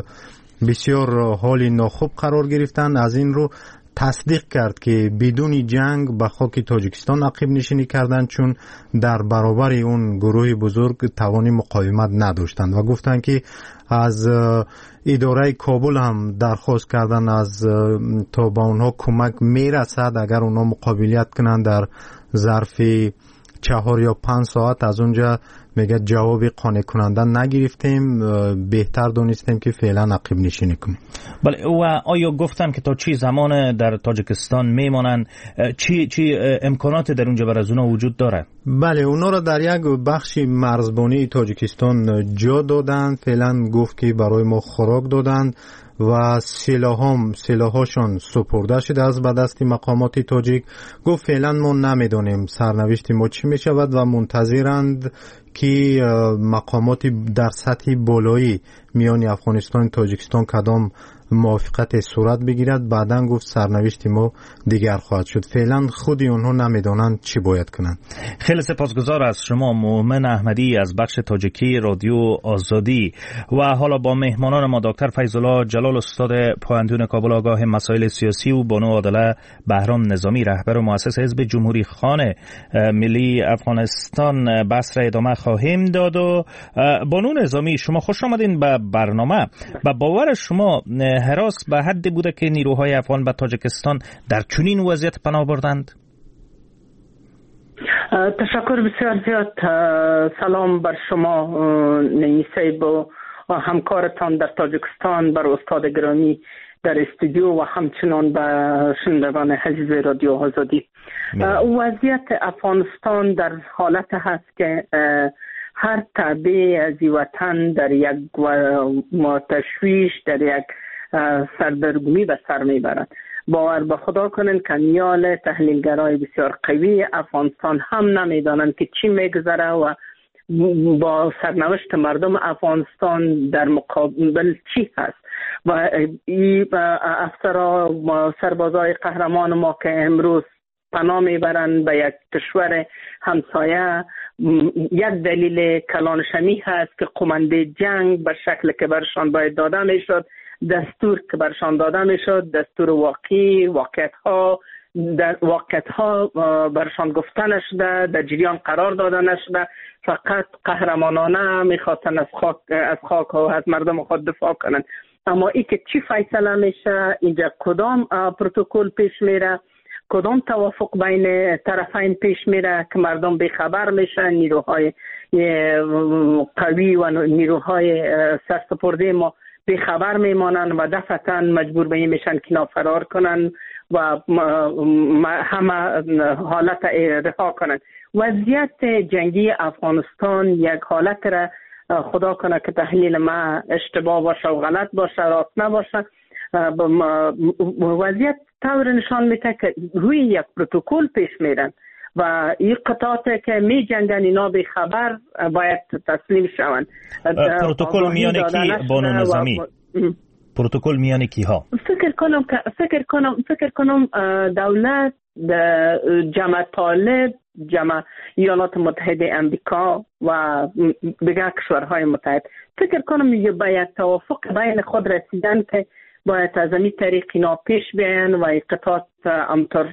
بسیار حال ناخوب قرار گرفتند. از این رو تصدیق کرد که بدون جنگ به خاک تاجیکستان عقب نشینی کردند چون در برابر اون گروه بزرگ توان مقاومت نداشتند و گفتند که از اداره کابل هم درخواست کردن از تا به اونها کمک میرسد اگر اونها مقابلیت کنند در ظرف 4 یا 5 ساعت. از اونجا میگه جواب قانع کننده نگرفتیم، بهتر دونستیم که فعلا عقب نشینی کنیم. بله، و آیا گفتن که تا چی زمان در تاجیکستان میمانن؟ چی امکانات در اونجا برای اونا وجود داره؟ بله، اونا را در یک بخش مرزبانی تاجیکستان جا دادن. فعلا گفت که برای ما خوراک دادن و سلاحاشون سپرده شده از به دست مقامات تاجیک. گفت فعلا ما نمیدونیم سرنوشت ما چی می شود و منتظرند که مقامات در سطح بالایی میان افغانستان و تاجیکستان کدام موافقت صورت بگیرد. بعداً گفت سرنوشت ما دیگر خواهد شد. فعلا خودی اونها نمیدونند چی باید کنند. خیلی سپاسگزار از شما مومن احمدی از بخش تاجیکی رادیو آزادی. و حالا با مهمانان ما دکتر فیض‌الله جلال استاد پایه‌ن‌دون کابل آگاه مسائل سیاسی و بانو عادله بهرام نظامی رهبر و مؤسس حزب جمهوری خانه ملی افغانستان بحث را ادامه خواهیم داد. و بانو نظامی شما خوش آمدین به برنامه. با باور شما هراس به حدی بوده که نیروهای افغان به تاجیکستان در چنین وضعیت پناه بردند؟ تشکر بسیار زیاد. سلام بر شما نعیمی صاحب و همکارتان در تاجیکستان، بر استاد گرامی در استودیو و همچنان به شنوندگان عزیز رادیو آزادی. وضعیت افغانستان در حالت هست که هر تابع از وطن در یک تشویش، در یک سردرگمی به سر میبرد. باور به خدا کنند که میان تحلیلگرای بسیار قوی افغانستان هم نمیدانند که چی میگذره و با سرنوشت مردم افغانستان در مقابل چی هست. و این افسرها و سربازای قهرمان ما که امروز پناه میبرند به یک کشور همسایه، یک دلیل کلانشمی هست که قمنده جنگ به شکل که برشان باید داده میشد، دستور که برشان داده میشد، دستور واقعی، واقعیت ها برشان گفته نشده، در جریان قرار داده نشده، فقط قهرمانانه میخواستن از خاک و از مردم خود دفاع کنند. اما ای که چی فیصله میشه، اینجا کدام پروتکل پیش میره، کدام توافق بین طرفین پیش میره که مردم بیخبر میشن. نیروهای قوی و نیروهای سرسپرده ما بیخبر میمانن و دفعتاً مجبور به این میشن که اینا فرار کنن و همه حالت رها کنن. وضعیت جنگی افغانستان یک حالت را خدا کنه که تحلیل ما اشتباه باشه و غلط باشه، راست نباشه، وضعیت طور نشان میده که روی یک پروتکل پیش میرن و این قطعاتی که می جنگن اینا به خبر باید تسلیم شوند. پروتکل میان کی بانو نظامی؟ پروتکل میان کی ها؟ فکر کنم دولت، جمع طالب، جمع ایالات متحده امریکا و دیگر کشورهای متحد. فکر کنم باید توافق بین خود رسیدن که باید از این طریق اینا پیش بیان و اقتطاعات امطور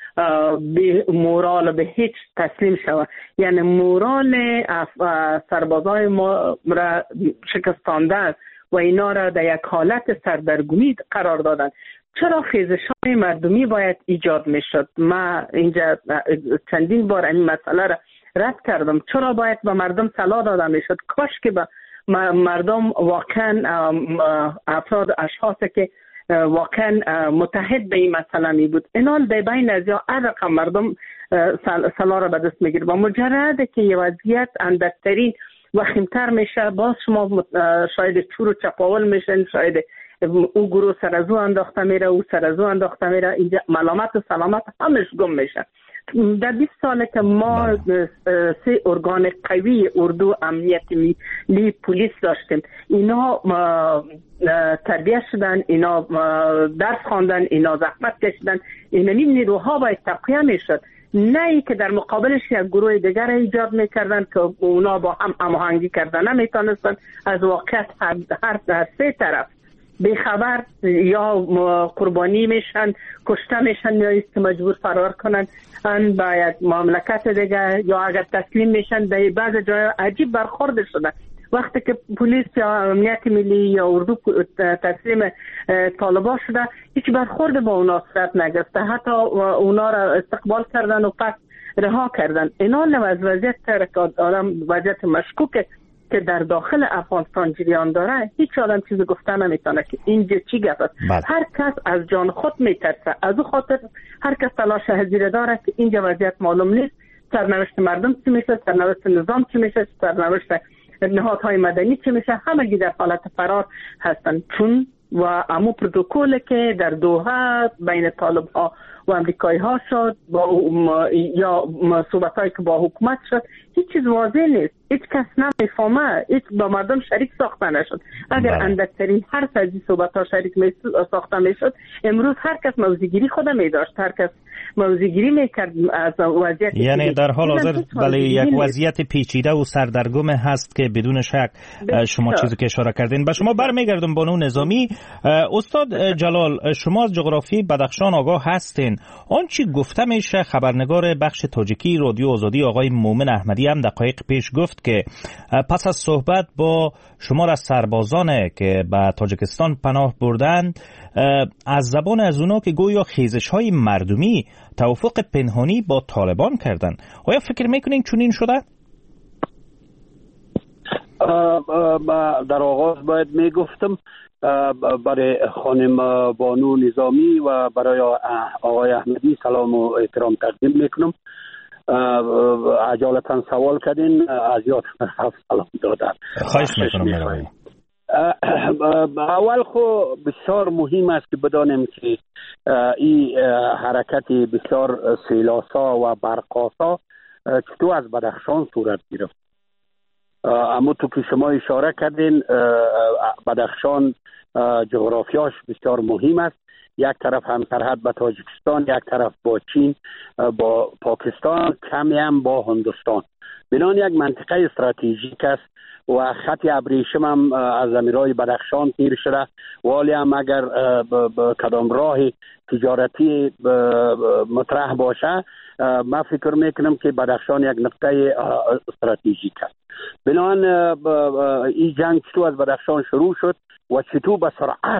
به مورال به هیچ تسلیم شود. یعنی مورال سربازای ما را شکستانده و اینا را در یک حالت سردرگمی قرار دادن. چرا خیزش‌های مردمی باید ایجاد میشد؟ ما اینجا چندین بار این مسئله را رد کردم. چرا باید به مردم صلاح داده میشد؟ کاش که به مردم واقعا افراد اشخاصی که واقعا متحد به این مسئله می بود، اینال در بین از یا رقم مردم صلاح را به دست میگیره و مجرد که یه وضعیت اندکترین وخیمتر میشه، باز شما شاید چور و چپاول میشن، شاید او گروه سرزو انداخته میره، او سرزو انداخته میره، اینجا ملامت و سلامت همش گم میشه. در 20 ساله که ما 3 ارگان قوی اردو، امنیت ملی، پلیس داشتیم، اینا تربیت شدن، اینا درس خواندن، اینا زحمت کشیدن، این نیروها باید تقویه میشد، نه ای که در مقابلش یک گروه دیگر ایجاد میکردن که اونا با هم هماهنگی کردن نمیتونستن. از واقعیت هر 3 طرف بیخبر یا قربانی میشن، کشته میشن، یا است مجبور فرار کنن باید مملکت دیگه، یا اگر تسلیم میشن در بعض جای عجیب برخورد شده. وقتی که پلیس یا امنیت ملی یا اردو تسلیم طالبان شده، هیچ برخورد با اونا صورت نگرفته، حتی اونا را استقبال کردن و پس رها کردن. اینا از وضعیت آدم وضعیت مشکوکه که در داخل افغانستان جریان داره. هیچ آدم چیزی گفته نمیتونه که اینجا چی گفت است. هر کس از جان خود میترسه، از او خاطر هر کس تلاش هزینه داره که اینجا وضعیت معلوم نیست، سرنوشت مردم چی میشه، سرنوشت نظام چی میشه، سرنوشت نهادهای مدنی چی میشه، همگی در حالت فرار هستن. چون و امو پروتکل که در دوحه بین طالب ها و امریکایی ها شد یا صحبتایی که با حکومت شد، هیچ چیز واضح نیست، هیچ کس نمیفهمه، هیچ با مردم شریک ساخته نشد. اگر اندکترین هر فضی صحبت ها شریک ساخته میشد، امروز هر کس موضوعگیری خود میداشت، هر کس موضوعگیری میکرد از وضعیت. یعنی در حال حاضر بله یک وضعیت پیچیده و سردرگم هست که بدون شک شما چیزی که اشاره کردین. به شما برمیگردم بانو نظامی. استاد جلال، شما از جغرافی بدخشان آگاه هستین. آنچه گفته میشه، خبرنگار بخش تاجیکی رادیو آزادی آقای مومن احمدی هم دقایق پیش گفت که پس از صحبت با شمار از سربازان که به تاجیکستان پناه بردند، از زبان از اونا که گویا خیزش‌های مردمی توافق پنهانی با طالبان کردن. آیا فکر میکنین چنین شده؟ در آغاز باید میگفتم برای خانم بانو نظامی و برای آقای احمدی سلام و احترام تقدیم میکنم. عجالتا سوال کردین، از یاد سلام دادن. خواهش میکنم. اول خو بسیار مهم است که بدانیم که این حرکت بسیار سیلاسا و برقاسا چطور از بدخشان صورت گرفت. اما تو که شما اشاره کردین، بدخشان جغرافیاش بسیار مهم است. یک طرف هم سرحد با تاجیکستان، یک طرف با چین، با پاکستان، کمی هم با هندوستان. بنان یک منطقه استراتژیک است و خط ابریشم هم از امیرای بدخشان تیر شده. ولی هم اگر کدام راه تجارتی مطرح باشه، من فکر میکنم که بدخشان یک نقطه استراتژیک است. بنان این جنگ چطور از بدخشان شروع شد و چطور به سرعت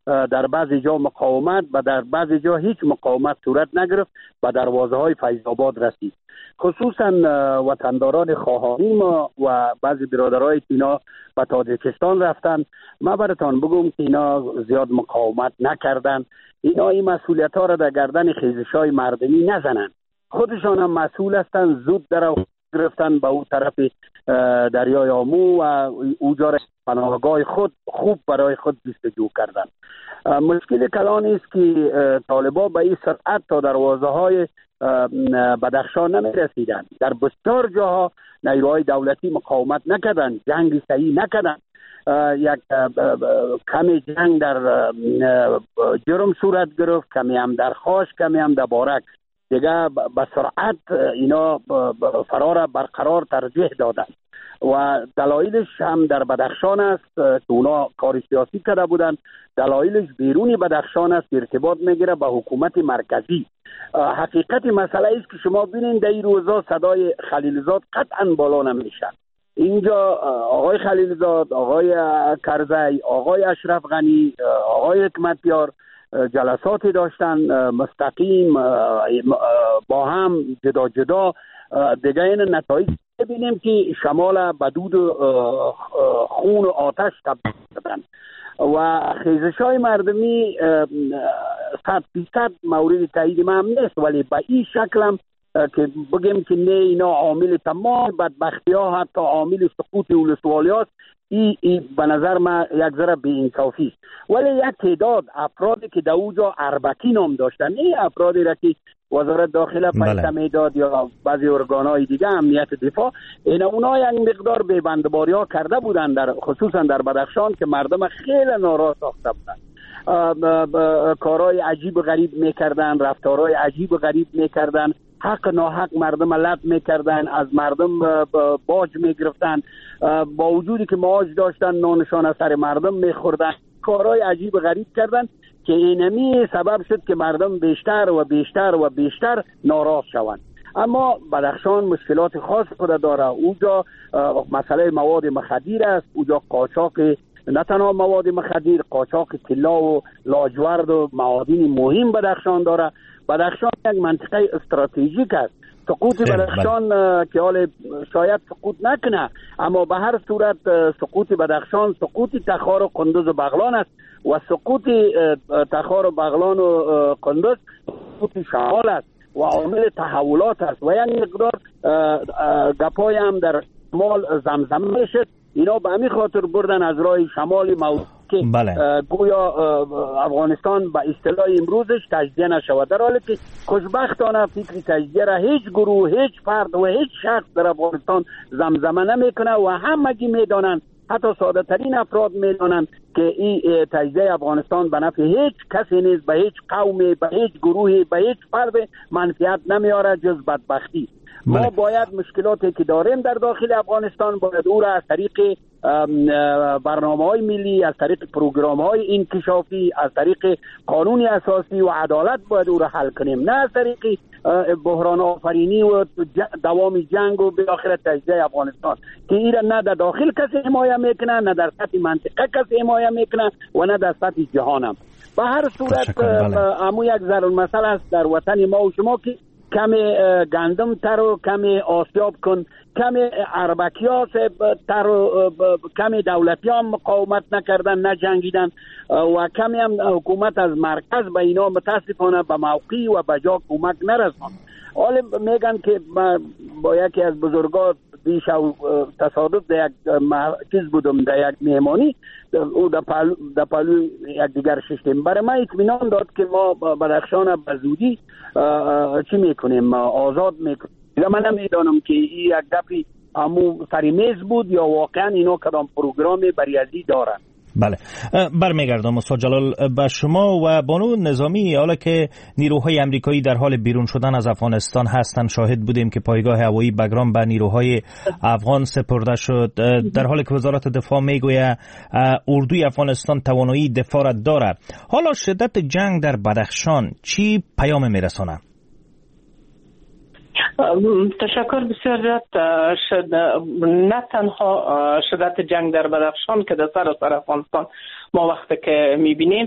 در بعضی جا مقاومت و در بعضی جا هیچ مقاومت صورت نگرفت و دروازه های فیض‌آباد رسید. خصوصا وطنداران خواهانی ما و بعضی برادرای که اینا به تاجیکستان رفتن، ما براتان بگم که اینا زیاد مقاومت نکردن. اینا این مسئولیت ها را در گردن خیزش‌های مردمی نزنن، خودشان هم مسئول هستند. زود در گرفتن به اون طرف دریای آمو و اوجا پناهگاه خود خوب برای خود جستجو کردن. مشکل کلان است که طالبان به این سرعت تا دروازه های بدخشان نمی رسیدن. در بسیار جاها نیروهای دولتی مقاومت نکردن، جنگ صحیح نکردن. یک کمی جنگ در جرم صورت گرفت، کمی هم در خاش، کمی هم در بارک. دیگه به سرعت اینا فرار برقرار ترجیح دادن و دلایلش هم در بدخشان است که اونا کار سیاسی کرده بودن. دلایلش بیرونی بدخشان است، ارتباط میگیره به حکومت مرکزی. حقیقت مسئله است که شما ببینید در این روزا صدای خلیلزاد قطعا بالا نمیشه. اینجا آقای خلیلزاد، آقای کرزی، آقای اشرف غنی، آقای حکمتیار جلساتی داشتن مستقیم با هم جدا جدا. دیگه این نتایج ببینیم که شمال بدود خون و آتش تبدیل شدن و خیزش‌های مردمی 100% مورد تایید ما هم نیست، ولی به این شکل هم که بگیم که نه اینا عامل تمام بدبختی ها حتی عامل سقوط ولسوالی هاست، این به نظر من یک ذره بی‌انصافی است. ولی یک تعداد افرادی که در اوجا اربکی نام داشتن، این افرادی را که وزارت داخله پیسه میداد یا بعضی ارگان‌های دیگه امنیت دفاع، اونا یک مقدار بی‌بندباری ها کرده بودن در خصوصا در بدخشان که مردم خیلی ناراضی ساخته بودن. کارهای عجیب و غریب میکردن، رفتارهای عجیب و غریب میکردن، حق ناحق مردم لط میکردن، از مردم باج میگرفتن، با وجودی که معاش داشتن نانشان از سر مردم میخوردن. کارهای عجیب و غریب کردن که اینمی سبب شد که مردم بیشتر و بیشتر و بیشتر ناراض شوند. اما بدخشان مشکلات خاص خود داره. اونجا مسئله مواد مخدر است، اونجا قاچاق نه تنها مواد مخدر، قاچاق طلا و لاجورد و معادن مهم بدخشان داره. بدخشان یک منطقه استراتژیک است. سقوط بدخشان که حال شاید سقوط نکنه، اما به هر صورت سقوط بدخشان سقوط تخار و قندوز و بغلان است و سقوط تخار و بغلان و قندوز سقوط شمال است و عامل تحولات است و یک مقدار گپای هم در شمال زمزمه شد. اینا به همین خاطر بردن از راه شمال موضوع که گویا افغانستان به اصطلاح امروزش تجزیه نشود، در حالی که خوشبختانه فکر تجزیه را هیچ گروه، هیچ فرد و هیچ شخص در افغانستان زمزمه نمیکنه و همگی میدانند، حتی ساده ترین افراد میدانند که این تجزیه افغانستان به نفع هیچ کسی نیست، به هیچ قومی، به هیچ گروهی، به هیچ فرد منفعت نمیاره جز بدبختی. ما باید مشکلاتی که داریم در داخل افغانستان باید او را از طریق برنامه‌های ملی، از طریق پروگرام‌های انکشافی، از طریق قانون اساسی و عدالت باید او را حل کنیم، نه از طریق بحران آفرینی و دوام جنگ و به آخر تجزیه افغانستان که این را نه در داخل کسی حمایت میکنه، نه در سطح منطقه کسی حمایت میکنه و نه در سطح جهان هم. به هر صورت امو یک ضرورمثل است در وطن ما و شما که کمی گندم تر و کمی آسیاب کن، کمی اربکیات تر و کمی دولتی هم مقاومت نکردن، نجنگیدن و کمی هم حکومت از مرکز به اینا متاسفانه به موقعی و به جا کمک نرساند. حالا میگن که با یکی از بزرگان دیش تصادف در یک چیز بودم، در یک مهمانی، او در پلو یک دیگر ششتیم. برای من اطمینان داد که ما بدخشان به زودی چی میکنیم، آزاد میکنیم. من نمیدانم که این یک دفعی همون سری میز بود یا واقعا اینا کدام پروگرام بریازی دارن. بله، برمیگردم استاد جلال به شما و بانو نظامی. حالا که نیروهای امریکایی در حال بیرون شدن از افغانستان هستند، شاهد بودیم که پایگاه هوایی بگرام به نیروهای افغان سپرده شد، در حالی که وزارت دفاع میگوید اردوی افغانستان توانایی دفاع را دارد. حالا شدت جنگ در بدخشان چی پیام میرسانه؟ تشکر بسیار زیاد. نه تنها شدت جنگ در بدخشان که در سراسر افغانستان ما وقتی که میبینیم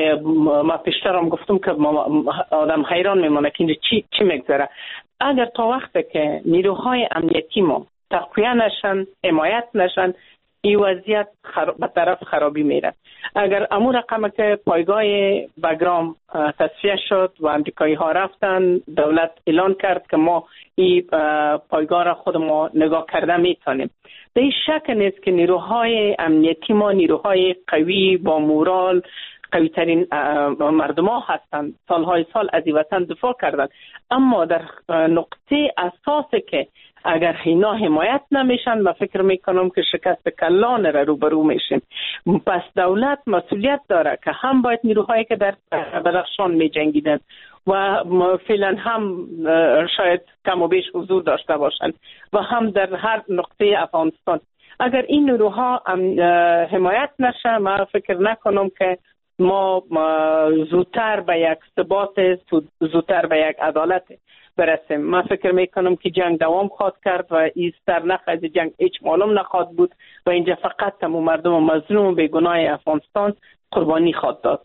ما پیشتر هم گفتم که آدم حیران میمونه که چی میگذره. اگر تا وقتی که نیروهای امنیتی ما تقویه نشن، حمایت نشن، این وضعیت به طرف خرابی میره. اگر امور رقم که پایگاه بگرام تصفیه شد و امریکایی ها رفتن، دولت اعلان کرد که ما این پایگاه را خود ما نگاه کرده میتونیم. به این شک نیست که نیروهای امنیتی ما نیروهای قوی با مورال قوی ترین مردم ها هستند، سالهای سال از این وطن دفاع کردند، اما در نقطه اساسی که اگر اینا حمایت نمیشن من فکر میکنم که شکست کلان را روبرو میشیم. پس دولت مسئولیت داره که هم باید نیروهایی که در بدخشان میجنگیدن و فعلا هم شاید کم و بیش حضور داشته باشند و هم در هر نقطه افغانستان، اگر این نیروها حمایت نشه من فکر نکنم که ما زودتر به یک ثبات، زودتر به یک عدالت برسیم. من فکر میکنم که جنگ دوام خواهد کرد و این سرنخ از جنگ هیچ معلوم نخواهد بود و اینجا فقط تمام مردم مظلوم بیگناه افغانستان قربانی خواهد داد.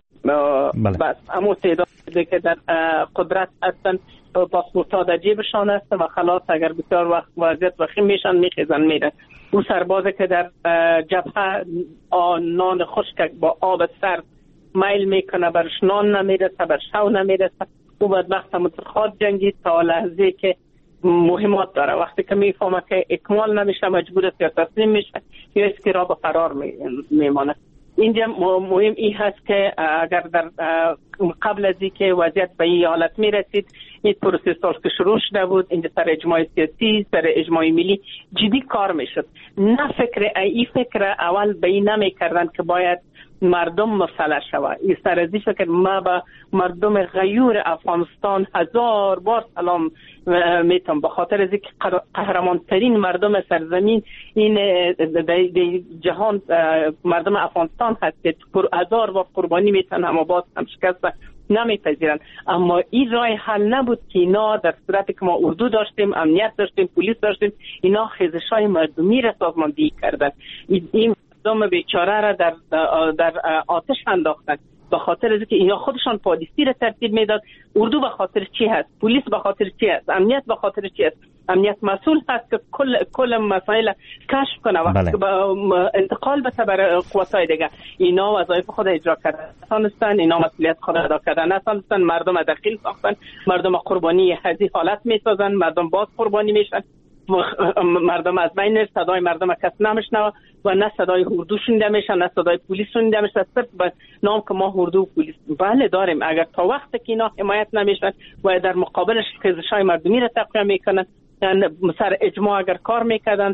بس اما تعداد که در قدرت هستن پاسپورت ها در جیبشان است و خلاص اگر بسیار وقت وضعیت وخیم میشن میخیزن میرن. او سربازه که در جبهه نان خشک با آب سرد میل میکنه، برش نان نمیرسه، برش هوا نمیرسه، او بدبخت متخواد جنگی تا لحظه که مهمات داره. وقتی که میفهمه که اکمال نمیشه مجبور است یا تسلیم میشه یا اسکی را به فرار میمانه. اینجا مهم این هست که اگر در قبل از اینکه وضعیت به این حالت میرسید این پروسه سال که شروع شده بود، اینجا سر اجماع سیاسی، سر اجماع ملی جدی کار میشد. نه این فکر اول به این نمیکردن که باید مردم مسلح شود. این سر ازی فکر ما به مردم غیور افغانستان 1000 بار سلام میتونم، به خاطر از اینکه قهرمان ترین مردم سرزمین این جهان مردم افغانستان هست که 1000 بار قربانی میتونن اما باز هم شکست نمیپذیرن. اما این راه حل نبود که اینا در صورتی که ما اردو داشتیم، امنیت داشتیم، پلیس داشتیم، اینا خیزش‌های مردمی را سازماندهی کردن. این مردم بیچاره را در آتش انداختن به خاطر از اینکه اینا خودشان پالیسی را ترتیب میداد. اردو به خاطر چی هست؟ پلیس به خاطر چی هست؟ امنیت به خاطر چی هست؟ امنیت مسئول هست که کل مسائل کشف کنه وقتی که انتقال بده بر قوت‌های دیگه. اینا وظایف خود اجرا کردن نتونستن، اینا مسئولیت خود ادا کردن نتونستن، مردم دخیل ساختن، مردم قربانی هذه حالت میسازن، مردم باز قربانی میشن، مردم از بین نیست، صدای مردم کس نمیشنوه و نه صدای اردو شنیده میشه نه صدای پلیس شنیده میشه، صرف به نام که ما اردو و پلیس بله داریم. اگر تا وقتی که اینا حمایت نمیشن و در مقابلش خیزش‌های مردمی را تقویه میکنن، سر اجماع اگر کار میکردن،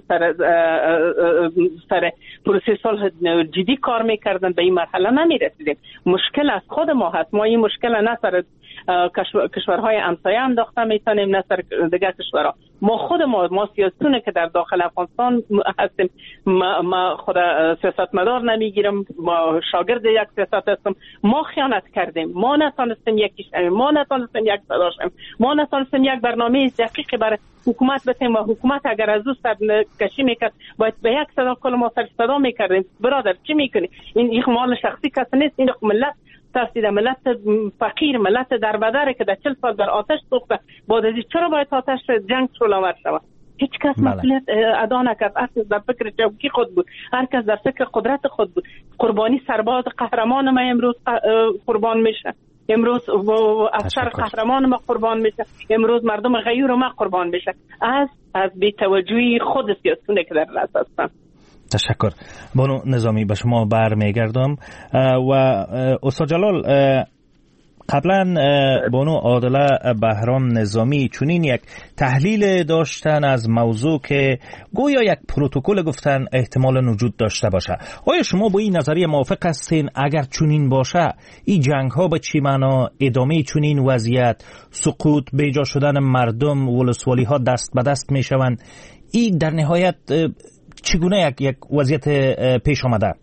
سر پروسه صلح جدی کار میکردن، به این مرحله نمیرسیدیم. مشکل از خود ما هست. ما این مشکل نه سر کشورهای همسایه انداخته میتونیم نه سر دیگر کشورها. ما خود ما سیاستونه که در داخل افغانستان هستیم. ما خود سیاستمدار نمیگیرم، ما شاگرد یک سیاست هستم. ما خیانت کردیم، ما نتونستیم یکیش، ما نتونستیم یک صداشیم، ما نتونستیم یک برنامه دقیقی برای حکومت بتیم و حکومت اگر از او سر کشی میکرد باید به یک صدا کل ما سر صدا میکردیم. برادر چی میکنی؟ این مال شخصی کسی نیست، این ملت ترسیده، ملت فقیر، ملت در بدره که در 40 سال در آتش سوخته. بعد از چرا باید آتش جنگ شلوار شود؟ هیچ کس مسئولیت ادا نکرد. هر کس در فکر چوکی خود بود، هر کس در فکر قدرت خود بود. قربانی سرباز قهرمان ما امروز قربان میشه، امروز افسر قهرمان ما قربان میشه، امروز مردم غیور ما قربان میشه از بی‌توجهی خود سیاستونه که در رأس هستن. تشکر. بانو نظامی به شما برمیگردم و استاد جلال قبلا بانو عادله بهرام نظامی چنین یک تحلیل داشتن از موضوع که گویا یک پروتکل گفتن احتمال وجود داشته باشه. آیا شما با این نظریه موافق هستین؟ اگر چنین باشه این جنگ ها به چی معنا؟ ادامه چنین وضعیت، سقوط، بیجا شدن مردم، ولسوالی ها دست به دست می شوند، این در نهایت چگونه یک وضعیت پیش آمده؟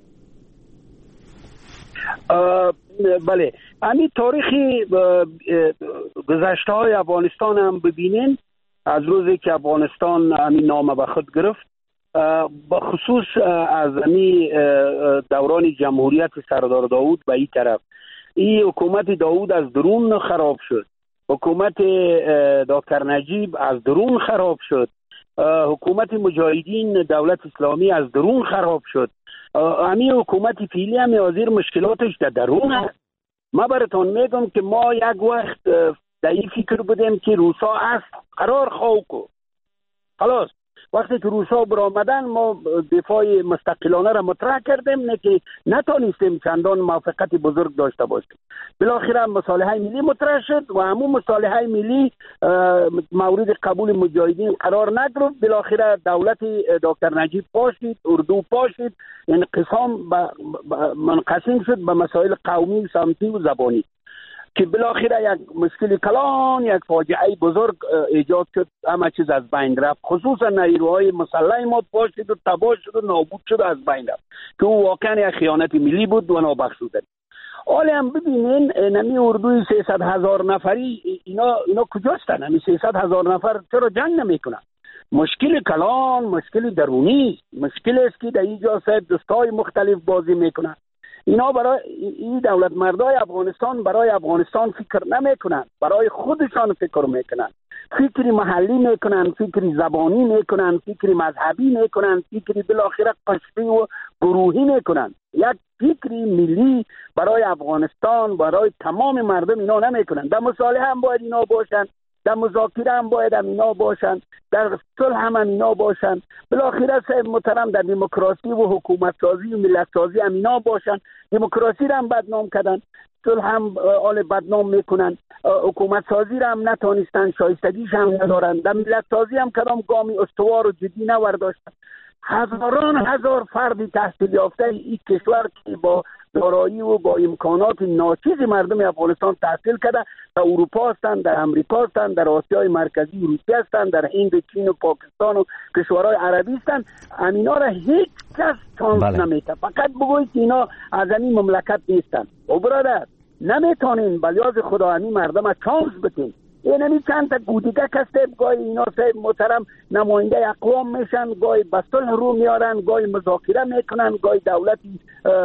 بله، همین تاریخی گذشته های افغانستان هم ببینین، از روزی که افغانستان همین نام به خود گرفت بخصوص از دوران جمهوریت سردار داوود به این طرف، این حکومت داوود از درون خراب شد، حکومت دکتر نجیب از درون خراب شد، حکومت مجاهدین دولت اسلامی از درون خراب شد. همین حکومت فعلی هم حاضر مشکلاتش در درون است. ما براتون میگم که ما یک وقت در این فکر بودیم که روسا است قرار خواهو خلاص. وقتی که روسا برآمدن ما دفاع مستقلانه را مطرح کردیم، نه که نتونستیم چندان موافقت بزرگ داشته باشیم. بالاخره مصالحه ملی مطرح شد و همون مصالحه ملی مورد قبول مجاهدین قرار نگرفت. بالاخره دولت دکتر نجیب پاشید، اردو پاشید، انقسام منقسم شد به مسائل قومی و سمتی و زبانی که بالاخره یک مشکل کلان، یک فاجعه بزرگ ایجاد شد. همه چیز از بین رفت، خصوصا نیروهای مسلح ما پاشید و تباه شد و نابود شد، از بین رفت که او واقعا یک خیانت ملی بود و نابخشودنی. حالا هم ببینین نمی اردوی 300,000 نفری اینا کجاستن؟ همی 300,000 نفر چرا جنگ نمیکنن؟ مشکل کلان، مشکل درونی، مشکل است که در اینجا صاحب دستای مختلف بازی میکنن. اینا برای این دولت مردای افغانستان برای افغانستان فکر نمیکنن، برای خودشان فکر میکنن، فکری محلی میکنن، فکری زبانی میکنن، فکری مذهبی میکنن، فکری بالاخره قشری و گروهی میکنن. یک فکری ملی برای افغانستان، برای تمام مردم اینا نمیکنن. در مصالحه هم باید اینا باشن، در مذاکره هم باید اینا باشن، در صلح هم اینا باشن. بالاخره صاحب محترم در دموکراسی و حکومت سازی و ملت سازی هم اینا باشن. دموکراسی را هم بدنام کردن، صلح هم آل بدنام میکنن، حکومت سازی را هم نتونستن، شایستگیش هم ندارن، در ملت سازی هم کدام گامی استوار و جدی نورداشتن. هزاران هزار فردی تحصیل یافته این کشور که با دارایی و با امکانات ناچیز مردم افغانستان تحصیل کرده در اروپا هستند، در امریکا هستند، در آسیای مرکزی و روسیه هستند، در هند، چین و پاکستان و کشورهای عربی هستند. اینا را هیچ کس چانس نمیده. فقط بگوید که اینا از این مملکت نیستند. او برادر نمیتونین بلیاز خدا همین مردم ها چانس بتین. اینمی چند تا گودیگه کسته گاهی اینا صاحب محترم نماینده اقوام میشن، گاهی به صلح رو میارن، گاهی مذاکره میکنن، گاهی دولتی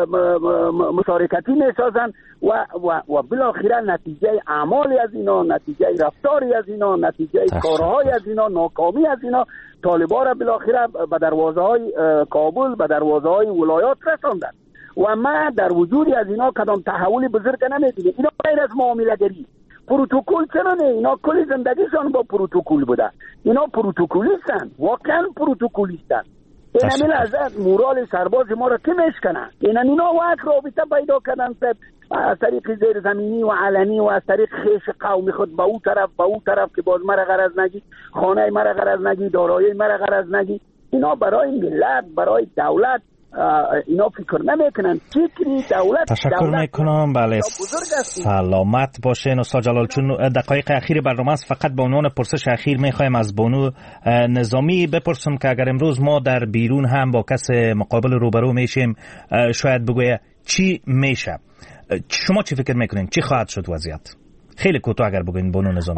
مشارکتی میسازن و بالاخره نتیجه اعمالی از اینا، نتیجه رفتاری از اینا، نتیجه کارهای از اینا، ناکامی از اینا طالبا را بالاخره به دروازه های کابل، به دروازه های ولایات رساندن و ما در وجودی از اینا کدام تحولی بزرگ نمیدونیم. اینا غیر از معامله گری پروتکل چرا نه؟ اینا کل زندگیشان با پروتکل بوده. اینا پروتکلیستن، واقعا پروتکلیستن. این از مورال سرباز ما را که میشکنن. اینا واقع رابطه پیدا کردن از طریق زیر زمینی و علنی و از طریق خیش قومی خود به او طرف که باز مرا غرض نگی، خانه مرا غرض نگی، دارایی مرا غرض نگی. اینا برای ملت، برای دولت اینا فکر نمیکنن. فکری دولت تشکر میکنم. بله سلامت باشین استاد جلال. چون دقایق اخیر برنامه است، فقط به عنوان پرسش اخیر میخوایم از بانو نظامی بپرسم که اگر امروز ما در بیرون هم با کس مقابل روبرو میشیم، شاید بگویه چی میشه؟ شما چی فکر میکنین؟ چی خواهد شد وضعیت؟ خیلی کوتاه اگر بگوین بانو نظامی.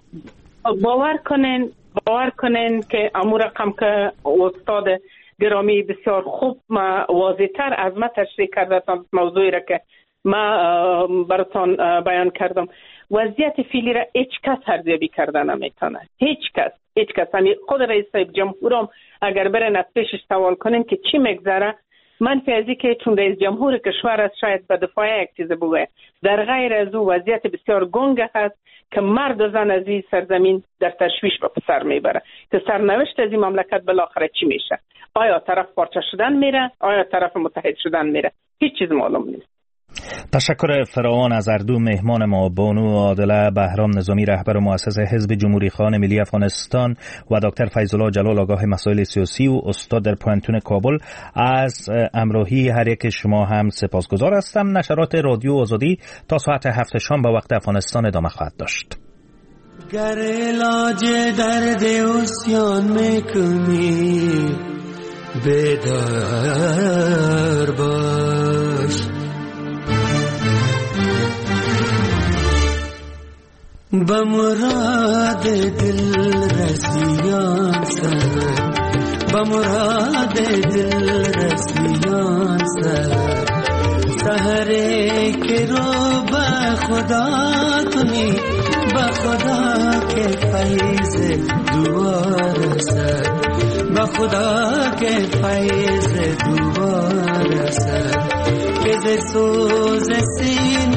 باور کنین که امور رقم که استاد گرامی بسیار خوب واضح‌تر از ما تشریح کرده موضوعی را که ما براتون بیان کردم. وضعیت فعلی را هیچ کس ارزیابی کرده نمیتونه. هیچ کس. خود رئیس جمهورم اگر برن از پیشش سوال کنین که چی میگذره، منفی ازی که چون رئیس جمهور کشور است شاید به دفاع یک چیز بگوید. در غیر از او وضعیت بسیار گنگ هست که مرد و زن از این سرزمین در تشویش به سر میبره که سرنوشت از این مملکت بالاخره چی میشه. آیا طرف پارچه شدن میره، آیا طرف متحد شدن میره، هیچ چیز معلوم نیست. تشکر فراوان از هر دو مهمان ما، بانو عادله بهرام نظامی رهبر مؤسس حزب جمهوری خواهان ملی افغانستان و دکتر فیض‌الله جلال آگاه مسائل سیاسی و استاد در پوانتون کابل. از همراهی هر یک شما هم سپاسگزار هستم. نشرات رادیو آزادی تا ساعت 7 شام به وقت افغانستان ادامه خواهد داشت. گر علاج درد عصیان میکنی بیدار باش، به مراد دل رسیان سر مراد دل رسیان سحره که رو به خدا کنی به خدا که فیض دوار سر به خدا که فیض دوار سر که ز سوز سینه